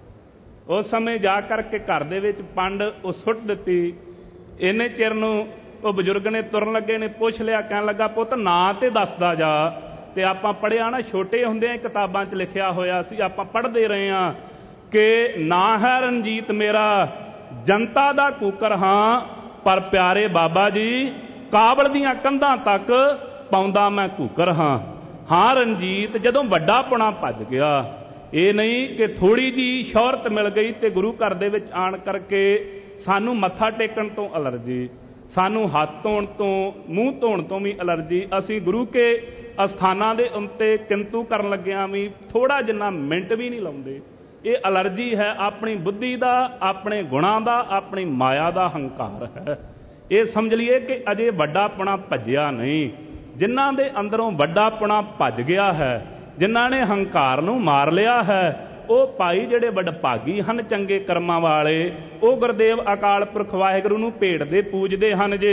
ਉਸ ਸਮੇਂ ਜਾ ਕਰਕੇ ਘਰ ਦੇ ਵਿੱਚ ਪੰਡ ਉਹ ਸੁੱਟ ਦਿੱਤੀ। ਇੰਨੇ ਚਿਰ ਨੂੰ ਉਹ ਬਜ਼ੁਰਗ ਨੇ ਤੁਰਨ ਲੱਗੇ ਨੇ ਪੁੱਛ ਲਿਆ। ਕਹਿਣ ਲੱਗਾ, ਪੁੱਤ ਨਾਂ ਤੇ ਦੱਸਦਾ ਜਾ। ਤੇ ਆਪਾਂ ਪੜ੍ਹਿਆ ਨਾ, ਛੋਟੇ ਹੁੰਦਿਆਂ ਕਿਤਾਬਾਂ 'ਚ ਲਿਖਿਆ ਹੋਇਆ ਸੀ, ਆਪਾਂ ਪੜ੍ਹਦੇ ਰਹੇ ਹਾਂ ਕਿ ਨਾਂ ਹੈ ਰਣਜੀਤ ਮੇਰਾ, ਜਨਤਾ ਦਾ ਕੂਕਰ ਹਾਂ, ਪਰ ਪਿਆਰੇ ਬਾਬਾ ਜੀ ਕਾਬਲ ਦੀਆਂ ਕੰਧਾਂ ਤੱਕ ਪਾਉਂਦਾ ਮੈਂ ਕੂਕਰ ਹਾਂ। ਹਾਂ ਰਣਜੀਤ, ਜਦੋਂ ਵੱਡਾ ਪੁਣਾ ਭੱਜ ਗਿਆ, ਇਹ ਨਹੀਂ ਕਿ ਥੋੜ੍ਹੀ ਜਿਹੀ ਸ਼ੋਹਰਤ ਮਿਲ ਗਈ ਤੇ ਗੁਰੂ ਘਰ ਦੇ ਵਿੱਚ ਆਣ ਕਰਕੇ ਸਾਨੂੰ ਮੱਥਾ ਟੇਕਣ ਤੋਂ ਅਲਰਜੀ, ਸਾਨੂੰ ਹੱਥ ਧੋਣ ਤੋਂ, ਮੂੰਹ ਧੋਣ ਤੋਂ ਵੀ ਅਲਰਜੀ। ਅਸੀਂ ਗੁਰੂ ਕੇ ਅਸਥਾਨਾਂ ਦੇ ਉੱਤੇ ਕਿੰਤੂ ਕਰਨ ਲੱਗਿਆਂ ਵੀ ਥੋੜ੍ਹਾ ਜਿੰਨਾ ਮਿੰਟ ਵੀ ਨਹੀਂ ਲਾਉਂਦੇ। ਇਹ ਅਲਰਜੀ ਹੈ ਆਪਣੀ ਬੁੱਧੀ ਦਾ, ਆਪਣੇ ਗੁਣਾਂ ਦਾ, ਆਪਣੀ ਮਾਇਆ ਦਾ ਹੰਕਾਰ ਹੈ। ਇਹ ਸਮਝ ਲਈਏ ਕਿ ਅਜੇ ਵੱਡਾ ਪੁਣਾ ਭੱਜਿਆ ਨਹੀਂ। ਜਿਨ੍ਹਾਂ ਦੇ ਅੰਦਰੋਂ ਵੱਡਾ ਪੁਣਾ ਭੱਜ ਗਿਆ ਹੈ, ਜਿਨ੍ਹਾਂ ਨੇ ਹੰਕਾਰ ਨੂੰ ਮਾਰ ਲਿਆ ਹੈ, ਉਹ ਭਾਈ ਜਿਹੜੇ ਵਡਭਾਗੀ ਹਨ, ਚੰਗੇ ਕਰਮਾਂ ਵਾਲੇ, ਉਹ ਗੁਰਦੇਵ ਅਕਾਲ ਪੁਰਖ ਵਾਹਿਗੁਰੂ ਨੂੰ ਭੇਟਦੇ ਪੂਜਦੇ ਹਨ ਜੇ।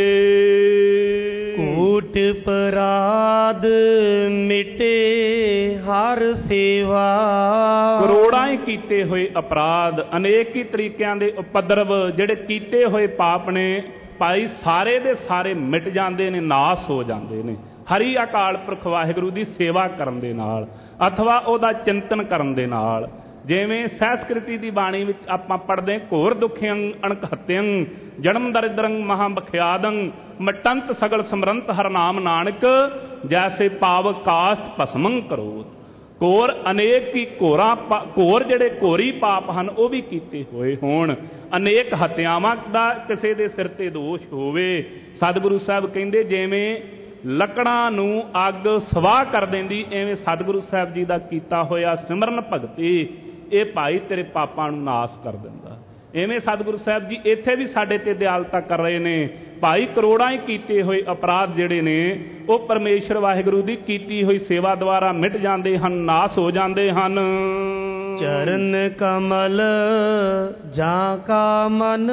ਕੂਟ ਪਰਾਧ ਮਿਟੇ ਹਰ ਸੇਵਾ, ਕਰੋੜਾਂ ਹੀ ਕੀਤੇ ਹੋਏ ਅਪਰਾਧ, ਅਨੇਕ ਹੀ ਤਰੀਕਿਆਂ ਦੇ ਉਪਦਰਵ ਜਿਹੜੇ ਕੀਤੇ ਹੋਏ ਪਾਪ ਨੇ ਭਾਈ, ਸਾਰੇ ਦੇ ਸਾਰੇ ਮਿਟ ਜਾਂਦੇ ਨੇ, ਨਾਸ ਹੋ ਜਾਂਦੇ ਨੇ ਹਰੀ ਅਕਾਲ ਪੁਰਖ ਵਾਹਿਗੁਰੂ ਦੀ ਸੇਵਾ ਕਰਨ ਦੇ ਨਾਲ, ਅਥਵਾ ਉਹਦਾ ਚਿੰਤਨ ਕਰਨ ਦੇ ਨਾਲ। ਜਿਵੇਂ ਸਹਿਸਕ੍ਰਿਤੀ ਦੀ ਬਾਣੀ ਵਿੱਚ ਆਪਾਂ ਪੜ੍ਹਦੇ, ਘੋਰ ਦੁਖਿਅੰ ਅਣਕਹਤਿਅੰ ਜਨਮ ਦਰਿਦਰੰ ਮਹਾਬਖਿਆਦੰ ਮਟੰਤ ਸਗਲ ਸਮਰੰਤ ਹਰਨਾਮ ਨਾਨਕ ਜੈਸੇ ਪਾਵ ਕਾਸ਼ਟ ਭਸਮੰ ਕਰੋਤ। ਘੋਰ ਅਨੇਕ ਹੀ ਘੋਰਾਂ ਪਾ ਘੋਰ ਜਿਹੜੇ ਘੋਰੀ ਪਾਪ ਹਨ ਉਹ ਵੀ ਕੀਤੇ ਹੋਏ ਹੋਣ, ਅਨੇਕ ਹੱਤਿਆਵਾਂ ਦਾ ਕਿਸੇ ਦੇ ਸਿਰ ਤੇ ਦੋਸ਼ ਹੋਵੇ। ਸਤਿਗੁਰੂ ਸਾਹਿਬ ਕਹਿੰਦੇ ਜਿਵੇਂ ਲੱਕੜਾਂ ਨੂੰ ਅੱਗ ਸਵਾਹ ਕਰ ਦਿੰਦੀ, ਐਵੇਂ ਸਤਿਗੁਰੂ ਸਾਹਿਬ ਜੀ ਦਾ ਕੀਤਾ ਹੋਇਆ ਸਿਮਰਨ ਭਗਤੀ ਇਹ ਭਾਈ ਤੇਰੇ ਪਾਪਾਂ ਨੂੰ ਨਾਸ ਕਰ ਦਿੰਦਾ। ਐਵੇਂ ਸਤਿਗੁਰੂ ਸਾਹਿਬ ਜੀ ਇੱਥੇ ਵੀ ਸਾਡੇ ਤੇ ਦਿਆਲਤਾ ਕਰ ਰਹੇ ਨੇ। ਭਾਈ ਕਰੋੜਾਂ ਹੀ ਕੀਤੇ ਹੋਏ ਅਪਰਾਧ ਜਿਹੜੇ ਨੇ ਉਹ ਪਰਮੇਸ਼ਰ ਵਾਹਿਗੁਰੂ ਦੀ ਕੀਤੀ ਹੋਈ ਸੇਵਾ ਦੁਆਰਾ ਮਿਟ ਜਾਂਦੇ ਹਨ, ਨਾਸ ਹੋ ਜਾਂਦੇ ਹਨ। ਚਰਨ ਕਮਲ ਜਾਂ ਕਾ ਮਨ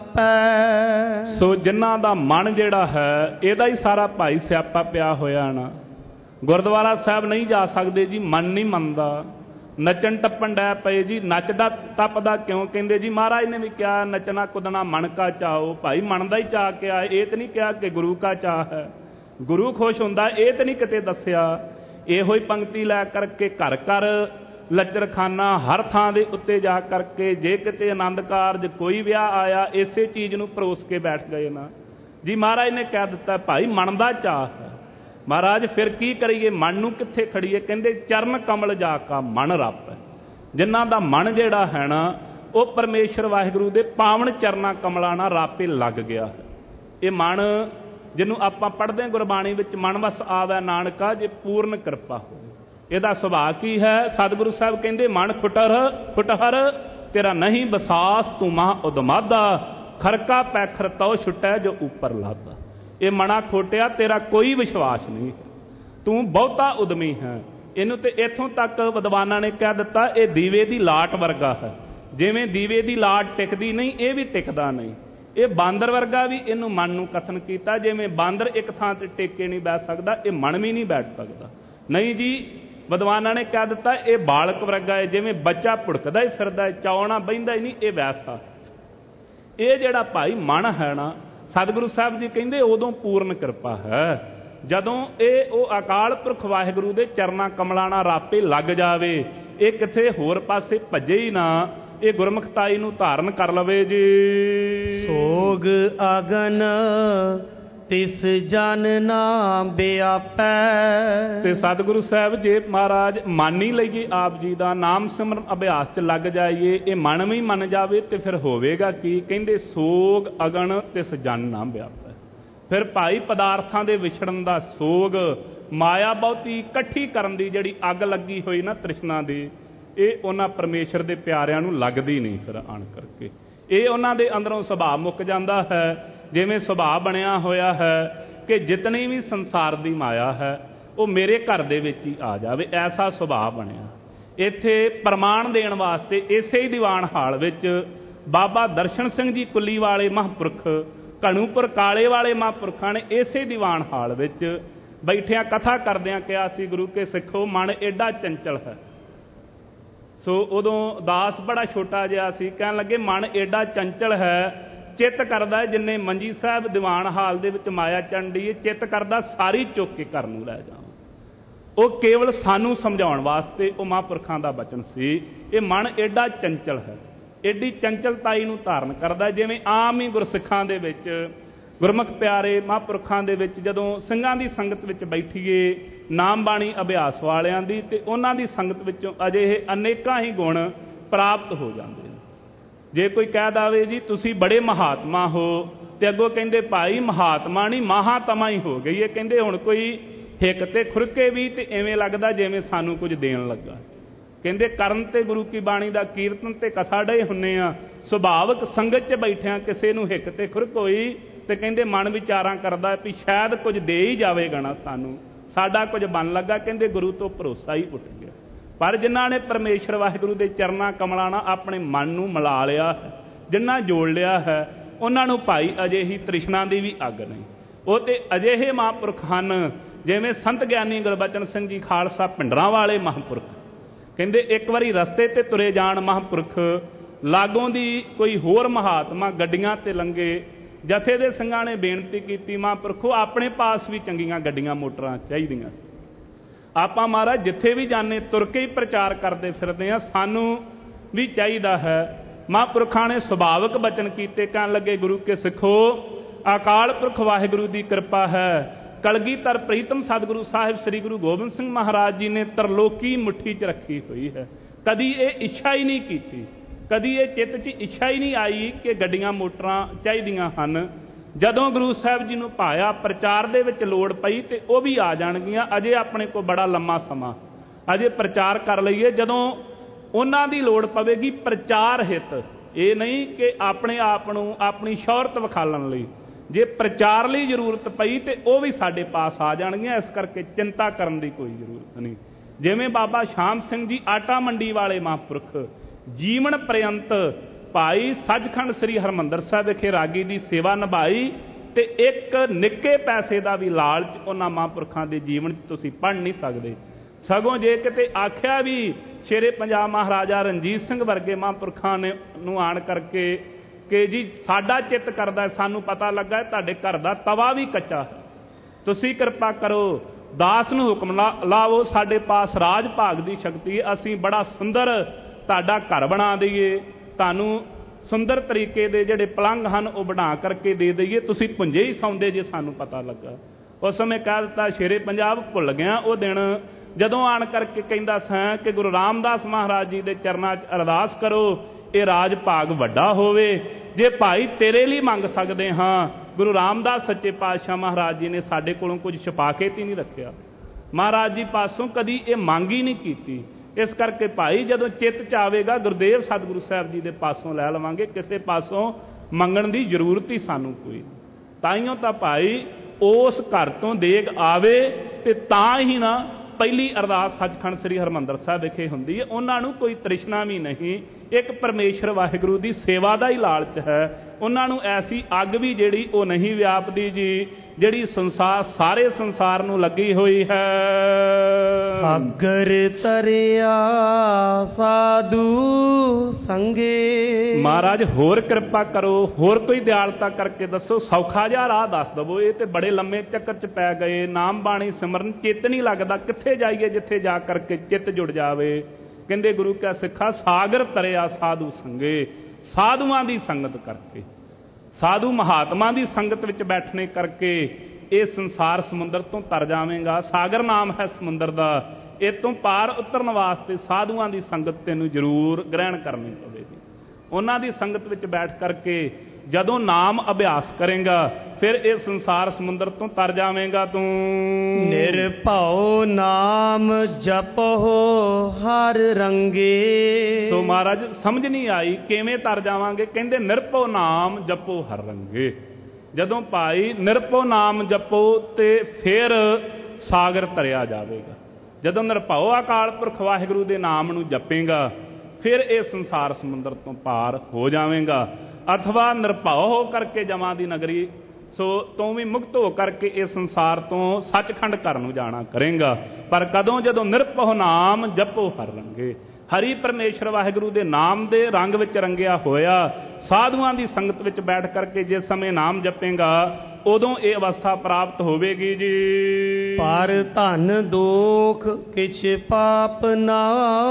ਰਾਪੈ, ਸੋ ਜਿਨ੍ਹਾਂ ਦਾ ਮਨ ਜਿਹੜਾ ਹੈ ਇਹਦਾ ਹੀ ਸਾਰਾ ਭਾਈ ਸਿਆਪਾ ਪਿਆ ਹੋਇਆ ਨਾ। ਗੁਰਦੁਆਰਾ ਸਾਹਿਬ ਨਹੀਂ ਜਾ ਸਕਦੇ ਜੀ, ਮਨ ਨਹੀਂ ਮੰਨਦਾ। ਨੱਚਣ ਟੱਪਣ ਡੈ ਪਏ ਜੀ, ਨੱਚਦਾ ਟੱਪਦਾ ਕਿਉਂ? ਕਹਿੰਦੇ ਜੀ ਮਹਾਰਾਜ ਨੇ ਵੀ ਕਿਹਾ ਨੱਚਣਾ ਕੁੱਦਣਾ ਮਨ ਕਾ ਚਾਓ। ਭਾਈ ਮਨ ਦਾ ਹੀ ਚਾਅ ਕਿਹਾ, ਇਹ ਤਾਂ ਨਹੀਂ ਕਿਹਾ ਕਿ ਗੁਰੂ ਕਾ ਚਾਅ ਹੈ। ਗੁਰੂ ਖੁਸ਼ ਹੁੰਦਾ ਇਹ ਤਾਂ ਨਹੀਂ ਕਿਤੇ ਦੱਸਿਆ। ਇਹੋ ਹੀ ਪੰਕਤੀ ਲੈ ਕਰਕੇ ਘਰ ਘਰ ਲੱਚਰਖਾਨਾ ਹਰ ਥਾਂ ਦੇ ਉੱਤੇ ਜਾ ਕਰਕੇ ਜੇ ਕਿਤੇ ਆਨੰਦ ਕਾਰਜ ਕੋਈ ਵਿਆਹ ਆਇਆ ਇਸੇ ਚੀਜ਼ ਨੂੰ ਪਰੋਸ ਕੇ ਬੈਠ ਗਏ ਨਾ ਜੀ। ਮਹਾਰਾਜ ਨੇ ਕਹਿ ਦਿੱਤਾ ਭਾਈ ਮਨ ਦਾ ਚਾਅ ਹੈ। ਮਹਾਰਾਜ ਫਿਰ ਕੀ ਕਰੀਏ, ਮਨ ਨੂੰ ਕਿੱਥੇ ਖੜੀਏ? ਕਹਿੰਦੇ ਚਰਨ ਕਮਲ ਜਾ ਕਾ ਮਨ ਰੱਪ ਹੈ। ਜਿਨ੍ਹਾਂ ਦਾ ਮਨ ਜਿਹੜਾ ਹੈ ਨਾ ਉਹ ਪਰਮੇਸ਼ਰ ਵਾਹਿਗੁਰੂ ਦੇ ਪਾਵਨ ਚਰਨਾਂ ਕਮਲਾਂ ਨਾਲ ਰਾਪੇ ਲੱਗ ਗਿਆ ਹੈ। ਇਹ ਮਨ ਜਿਹਨੂੰ ਆਪਾਂ ਪੜ੍ਹਦੇ ਗੁਰਬਾਣੀ ਵਿੱਚ ਮਨ ਵਸ ਆਵੈ ਨਾਨਕਾ ਜੇ ਪੂਰਨ ਕਿਰਪਾ ਹੋਵੇ। ਇਹਦਾ ਸੁਭਾਅ ਕੀ ਹੈ? ਸਤਿਗੁਰੂ ਸਾਹਿਬ ਕਹਿੰਦੇ ਮਨ ਖੁਟਰ ਖੁਟਹਰ तेरा नहीं बसास तू महा उदमादा, खरका पैखर तो छुटै जो ऊपर लादा। ये मना खोटिया तेरा कोई विश्वास नहीं, तू बहुता उदमी है। इनू तो इथों तक विद्वाना ने कह दिता ये दीवे की लाट वर्गा है। जिमें दीवे की लाट टिकदी नहीं, ये भी टिकदा नहीं। ये बांदर वर्गा भी इनू मन नू कथन किया, जिमें बांदर एक थां ते टिक के नहीं बैठ सकता, ये मन भी नहीं बैठ सकता। नहीं जी, विद्वाना ने कह दिता ये बालक वर्गा है, जिमें बच्चा भुड़कदा ही फिरदा है, चौना बहिंदा ही नहीं, ये वैसा। ये जिहड़ा भाई मन है ना, सतगुरु साहब जी कहंदे उदों पूर्ण कृपा है जदों ये वो अकाल पुरख वाहिगुरू दे चरना कमलां नाल रापे लग जावे, ये किथे होर पासे भजे ही ना, ये गुरमुखताई नूं धारण कर लवे जी। सोग अगन तिस जन ना व्यापै। ते सतगुरु साहब जे महाराज मान ही लईए आप जी दा नाम सिमरन अभ्यास च लग जाइए, ये मन भी मन जावे ते फिर होवेगा की, कहंदे सोग अगन तिस जन ना व्यापै। फिर भाई पदार्थां दे विछड़न दा सोग, माया बहुती इकट्ठी करन दी जिहड़ी अग लगी हुई ना तृष्णा दी, ये उन्हां परमेश्वर दे प्यारिआं नूं लगदी नहीं। फिर आण करके ये उन्हां दे अंदरों सुभाव मुक जांदा है। जिवें सुभाव बनया होया है कि जितनी भी संसार दी माया है वो मेरे घर दे विच ही आ जावे, ऐसा सुभाव बनया। इत्थे प्रमाण देण वास्ते इसे ही दीवान हाल विच बाबा दर्शन सिंह जी कुली वाले महापुरख, घणूपुर काले वाले महापुरखां ने इसे दीवान हाल विच बैठिया कथा करदियां कहा सी, गुरु के सिखो मन एडा चंचल है। सो उदों दास बड़ा छोटा जिहा सी, कहण लगे मन एडा चंचल है, चित्त करदा जिन्ने मंजी साहब दीवान हाल दे विच माया चंडी है, चित्त करदा सारी चुक के घर नूं लै जावां। वो केवल सानू समझाउण वास्ते वो महापुरखां दा बचन सी, ये मन एडा चंचल है, एडी चंचलताई नूं धारण करदा। जिवें आम ही गुरसिखां दे विच गुरमुख प्यारे महापुरखां दे विच जदों ਸਿੰਘਾਂ ਦੀ संगत विच बैठीए, नाम बाणी अभ्यास वालियां दी, ते उन्हां दी संगत विचों अजिहे अनेकां ही गुण प्राप्त हो जांदे ने। जे कोई कह दावे जी तुसी बड़े महात्मा हो, ते अगों कहंदे भाई महात्मा नहीं महात्मा ही हो गई है, कहंदे हुण कोई हिक ते खुरके भी ते इवें लगदा जिवें सानू कुछ देण लगा। कहंदे करन ते गुरु की बाणी दा कीर्तन ते कथा डे हुन्ने आ, सुभावक संगत च बैठिया किसे नूं हिक ते खुरक होई ते कहंदे मन विचारां करदा भी शायद कुछ दे ही जावेगा ना सानू, साडा कुछ बन लगा। कहंदे गुरु तो भरोसा ही उठ गया। पर जिन्हां ने परमेश्वर वाहिगुरू दे चरना कमलां नाल अपने मन नूं मिला लिया है, जिन्हां जोड़ लिया है, उन्हां नूं भाई अजे ही तृष्णा दी भी अग नहीं। वो ते अजिहे महापुरख हन जिवें संत ਗਿਆਨੀ गुरबचन सिंह जी खालसा पिंडरां वाले महापुरख। कहंदे एक वारी रस्ते ते तुरे जाण महापुरख, लागों दी कोई होर महात्मा गड्डियां ते लंघे। जथे दे ਸਿੰਘਾਂ ने बेनती की, महापुरखो अपने पास भी चंगियां गड्डियां मोटरां चाहीदियां, आपां महाराज जिथे भी जाने तुर के ही प्रचार करते फिरदे आ, सानू भी चाहिदा है। महापुरखां ने सुभावक बचन कीते, कहण लगे गुरु के सिखो अकाल पुरख वाहिगुरू की कृपा है। कलगीधर प्रीतम सतगुरु साहिब श्री गुरु गोबिंद सिंह महाराज जी ने तरलोकी मुट्ठी च रखी हुई है। कदी ये इच्छा ही नहीं की, कदी ये चित्त च इच्छा ही नहीं आई कि गड्डियां मोटरां चाहिदियां हन। जदों गुरु साहब जी नूं पाया प्रचार दे विच लोड़ पई ते वो भी आ जाणगियां। अजे अपने को बड़ा लम्मा समा, अजे प्रचार कर लईए। जदों उन्हां दी लोड़ पवेगी प्रचार हित, ये नहीं कि अपने आप नूं अपनी शौहरत विखालण लई, जे प्रचार लई जरूरत पई ते वो भी साडे पास आ जाणगियां। इस करके चिंता करन दी कोई जरूरत नहीं। जिवें बाबा श्याम सिंह जी आटा मंडी वाले महापुरख जीवन पर्यंत भाई सचखंड श्री हरमंदर साहिब विखे रागी की सेवा निभाई, ते एक निक्के पैसे का भी लालच उन्हां महापुरखां दे जीवन च तुसीं पढ़ नहीं सकते। सगों जे किते आख्या भी शेरे पंजाब महाराजा रणजीत सिंह वर्गे महापुरखां ने नूं आण करके कि जी साडा चित्त करदा, सानू पता लगा तुहाडे घर दा तवा भी कच्चा है, तुसीं कृपा करो दास नूं हुक्म ला लाओ, साडे पास राज भाग की शक्ति है, असीं बड़ा सुंदर तुहाडा घर बना दईए, तुहानू सुंदर तरीके दे जिहड़े पलंग हन वो बना करके दे दईए, तुसीं भुंजे ही सौंदे जे सानू पता लगा। उस समय कह दिता शेरे पंजाब भुल गया वो दिन जदों आण करके कहंदा सां कि गुरु रामदास महाराज जी दे चरनां च अरदास करो ये राज भाग वड्डा होवे। जे भाई तेरे लिए मंग सकते हाँ, गुरु रामदास सच्चे पातशाह महाराज जी ने साडे कोलों कुछ छुपा के ती नहीं रखिया, महाराज जी पासों कदी ये मंग ही नहीं की। ਇਸ ਕਰਕੇ ਭਾਈ ਜਦੋਂ ਚਿੱਤ 'ਚ ਆਵੇਗਾ ਗੁਰਦੇਵ ਸਤਿਗੁਰੂ ਸਾਹਿਬ ਜੀ ਦੇ ਪਾਸੋਂ ਲੈ ਲਵਾਂਗੇ, ਕਿਸੇ ਪਾਸੋਂ ਮੰਗਣ ਦੀ ਜ਼ਰੂਰਤ ਹੀ ਸਾਨੂੰ ਕੋਈ। ਤਾਈਓ ਤਾਂ ਭਾਈ ਉਸ ਘਰ ਤੋਂ ਦੇਗ ਆਵੇ ਤੇ ਤਾਂ ਹੀ ਨਾ ਪਹਿਲੀ ਅਰਦਾਸ ਸੱਚਖੰਡ ਸ੍ਰੀ ਹਰਿਮੰਦਰ ਸਾਹਿਬ ਵਿਖੇ ਹੁੰਦੀ ਹੈ। ਉਹਨਾਂ ਨੂੰ ਕੋਈ ਤ੍ਰਿਸ਼ਨਾ ਵੀ ਨਹੀਂ, ਇੱਕ ਪਰਮੇਸ਼ਰ ਵਾਹਿਗੁਰੂ ਦੀ ਸੇਵਾ ਦਾ ਹੀ ਲਾਲਚ ਹੈ। ਉਹਨਾਂ ਨੂੰ ਐਸੀ ਅੱਗ ਵੀ ਜਿਹੜੀ ਉਹ ਨਹੀਂ ਵਿਆਪਦੀ ਜੀ, ਜਿਹੜੀ ਸੰਸਾਰ ਸਾਰੇ ਸੰਸਾਰ ਨੂੰ ਲੱਗੀ ਹੋਈ ਹੈ। ਸਾਗਰ ਤਰਿਆ ਸਾਧੂ ਸੰਗੇ। ਮਹਾਰਾਜ ਹੋਰ ਕਿਰਪਾ ਕਰੋ, ਹੋਰ ਕੋਈ ਦਿਆਲਤਾ ਕਰਕੇ ਦੱਸੋ, ਸੌਖਾ ਜਿਹਾ ਰਾਹ ਦੱਸ ਦਵੋ। ਇਹ ਤੇ ਬੜੇ ਲੰਮੇ ਚੱਕਰ 'ਚ ਪੈ ਗਏ, ਨਾਮ ਬਾਣੀ ਸਿਮਰਨ ਚਿੱਤ ਨਹੀਂ ਲੱਗਦਾ। ਕਿੱਥੇ ਜਾਈਏ ਜਿੱਥੇ ਜਾ ਕਰਕੇ ਚਿੱਤ ਜੁੜ ਜਾਵੇ। ਕਹਿੰਦੇ ਗੁਰੂ ਕਾ ਸਿੱਖਾ ਸਾਗਰ ਤਰਿਆ ਸਾਧੂ ਸੰਗੇ। ਸਾਧੂਆਂ ਦੀ ਸੰਗਤ ਕਰਕੇ, ਸਾਧੂ ਮਹਾਤਮਾ ਦੀ ਸੰਗਤ ਵਿੱਚ ਬੈਠਣੇ ਕਰਕੇ ਇਹ ਸੰਸਾਰ ਸਮੁੰਦਰ ਤੋਂ ਤਰ ਜਾਵੇਂਗਾ। ਸਾਗਰ ਨਾਮ ਹੈ ਸਮੁੰਦਰ ਦਾ। ਇਹ ਤੋਂ ਪਾਰ ਉਤਰਨ ਵਾਸਤੇ ਸਾਧੂਆਂ ਦੀ ਸੰਗਤ ਤੈਨੂੰ ਜ਼ਰੂਰ ਗ੍ਰਹਿਣ ਕਰਨੀ ਪਵੇਗੀ। ਉਹਨਾਂ ਦੀ ਸੰਗਤ ਵਿੱਚ ਬੈਠ ਕਰਕੇ ਜਦੋਂ ਨਾਮ ਅਭਿਆਸ ਕਰੇਗਾ ਫਿਰ ਇਹ ਸੰਸਾਰ ਸਮੁੰਦਰ ਤੋਂ ਤਰ ਜਾਵੇਂਗਾ ਤੂੰ। ਨਿਰਭਉ ਨਾਮ ਜਪੋ ਹਰ ਰੰਗੇ। ਸੋ ਮਹਾਰਾਜ ਸਮਝ ਨਹੀਂ ਆਈ ਕਿਵੇਂ ਤਰ ਜਾਵਾਂਗੇ। ਕਹਿੰਦੇ ਨਿਰਭਉ ਨਾਮ ਜਪੋ ਹਰ ਰੰਗੇ। ਜਦੋਂ ਭਾਈ ਨਿਰਭਉ ਨਾਮ ਜਪੋ ਤੇ ਫਿਰ ਸਾਗਰ ਤਰਿਆ ਜਾਵੇਗਾ। ਜਦੋਂ ਨਿਰਭਉ ਅਕਾਲ ਪੁਰਖ ਵਾਹਿਗੁਰੂ ਦੇ ਨਾਮ ਨੂੰ ਜਪੇਗਾ ਫਿਰ ਇਹ ਸੰਸਾਰ ਸਮੁੰਦਰ ਤੋਂ ਪਾਰ ਹੋ ਜਾਵੇਗਾ। ਅਥਵਾ ਨਿਰਭਉ ਹੋ ਕਰਕੇ ਜਮਾਂ ਦੀ ਨਗਰੀ ਸੋ ਤੋਂ ਵੀ ਮੁਕਤ ਹੋ ਕਰਕੇ ਇਹ ਸੰਸਾਰ ਤੋਂ ਸੱਚਖੰਡ ਘਰ ਨੂੰ ਜਾਣਾ ਕਰੇਗਾ। ਪਰ ਕਦੋਂ? ਜਦੋਂ ਨਿਰਭਉ ਨਾਮ ਜਪੋ ਹਰ ਰੰਗੇ। ਹਰੀ ਪਰਮੇਸ਼ਰ ਵਾਹਿਗੁਰੂ ਦੇ ਨਾਮ ਦੇ ਰੰਗ ਵਿੱਚ ਰੰਗਿਆ ਹੋਇਆ ਸਾਧੂਆਂ ਦੀ ਸੰਗਤ ਵਿੱਚ ਬੈਠ ਕਰਕੇ ਜਿਸ ਸਮੇਂ ਨਾਮ ਜਪੇਗਾ ਉਦੋਂ ਇਹ ਅਵਸਥਾ ਪ੍ਰਾਪਤ ਹੋਵੇਗੀ ਜੀ। ਪਰ ਧਨ ਦੋਖ ਕਿਛ ਪਾਪ ਨਾ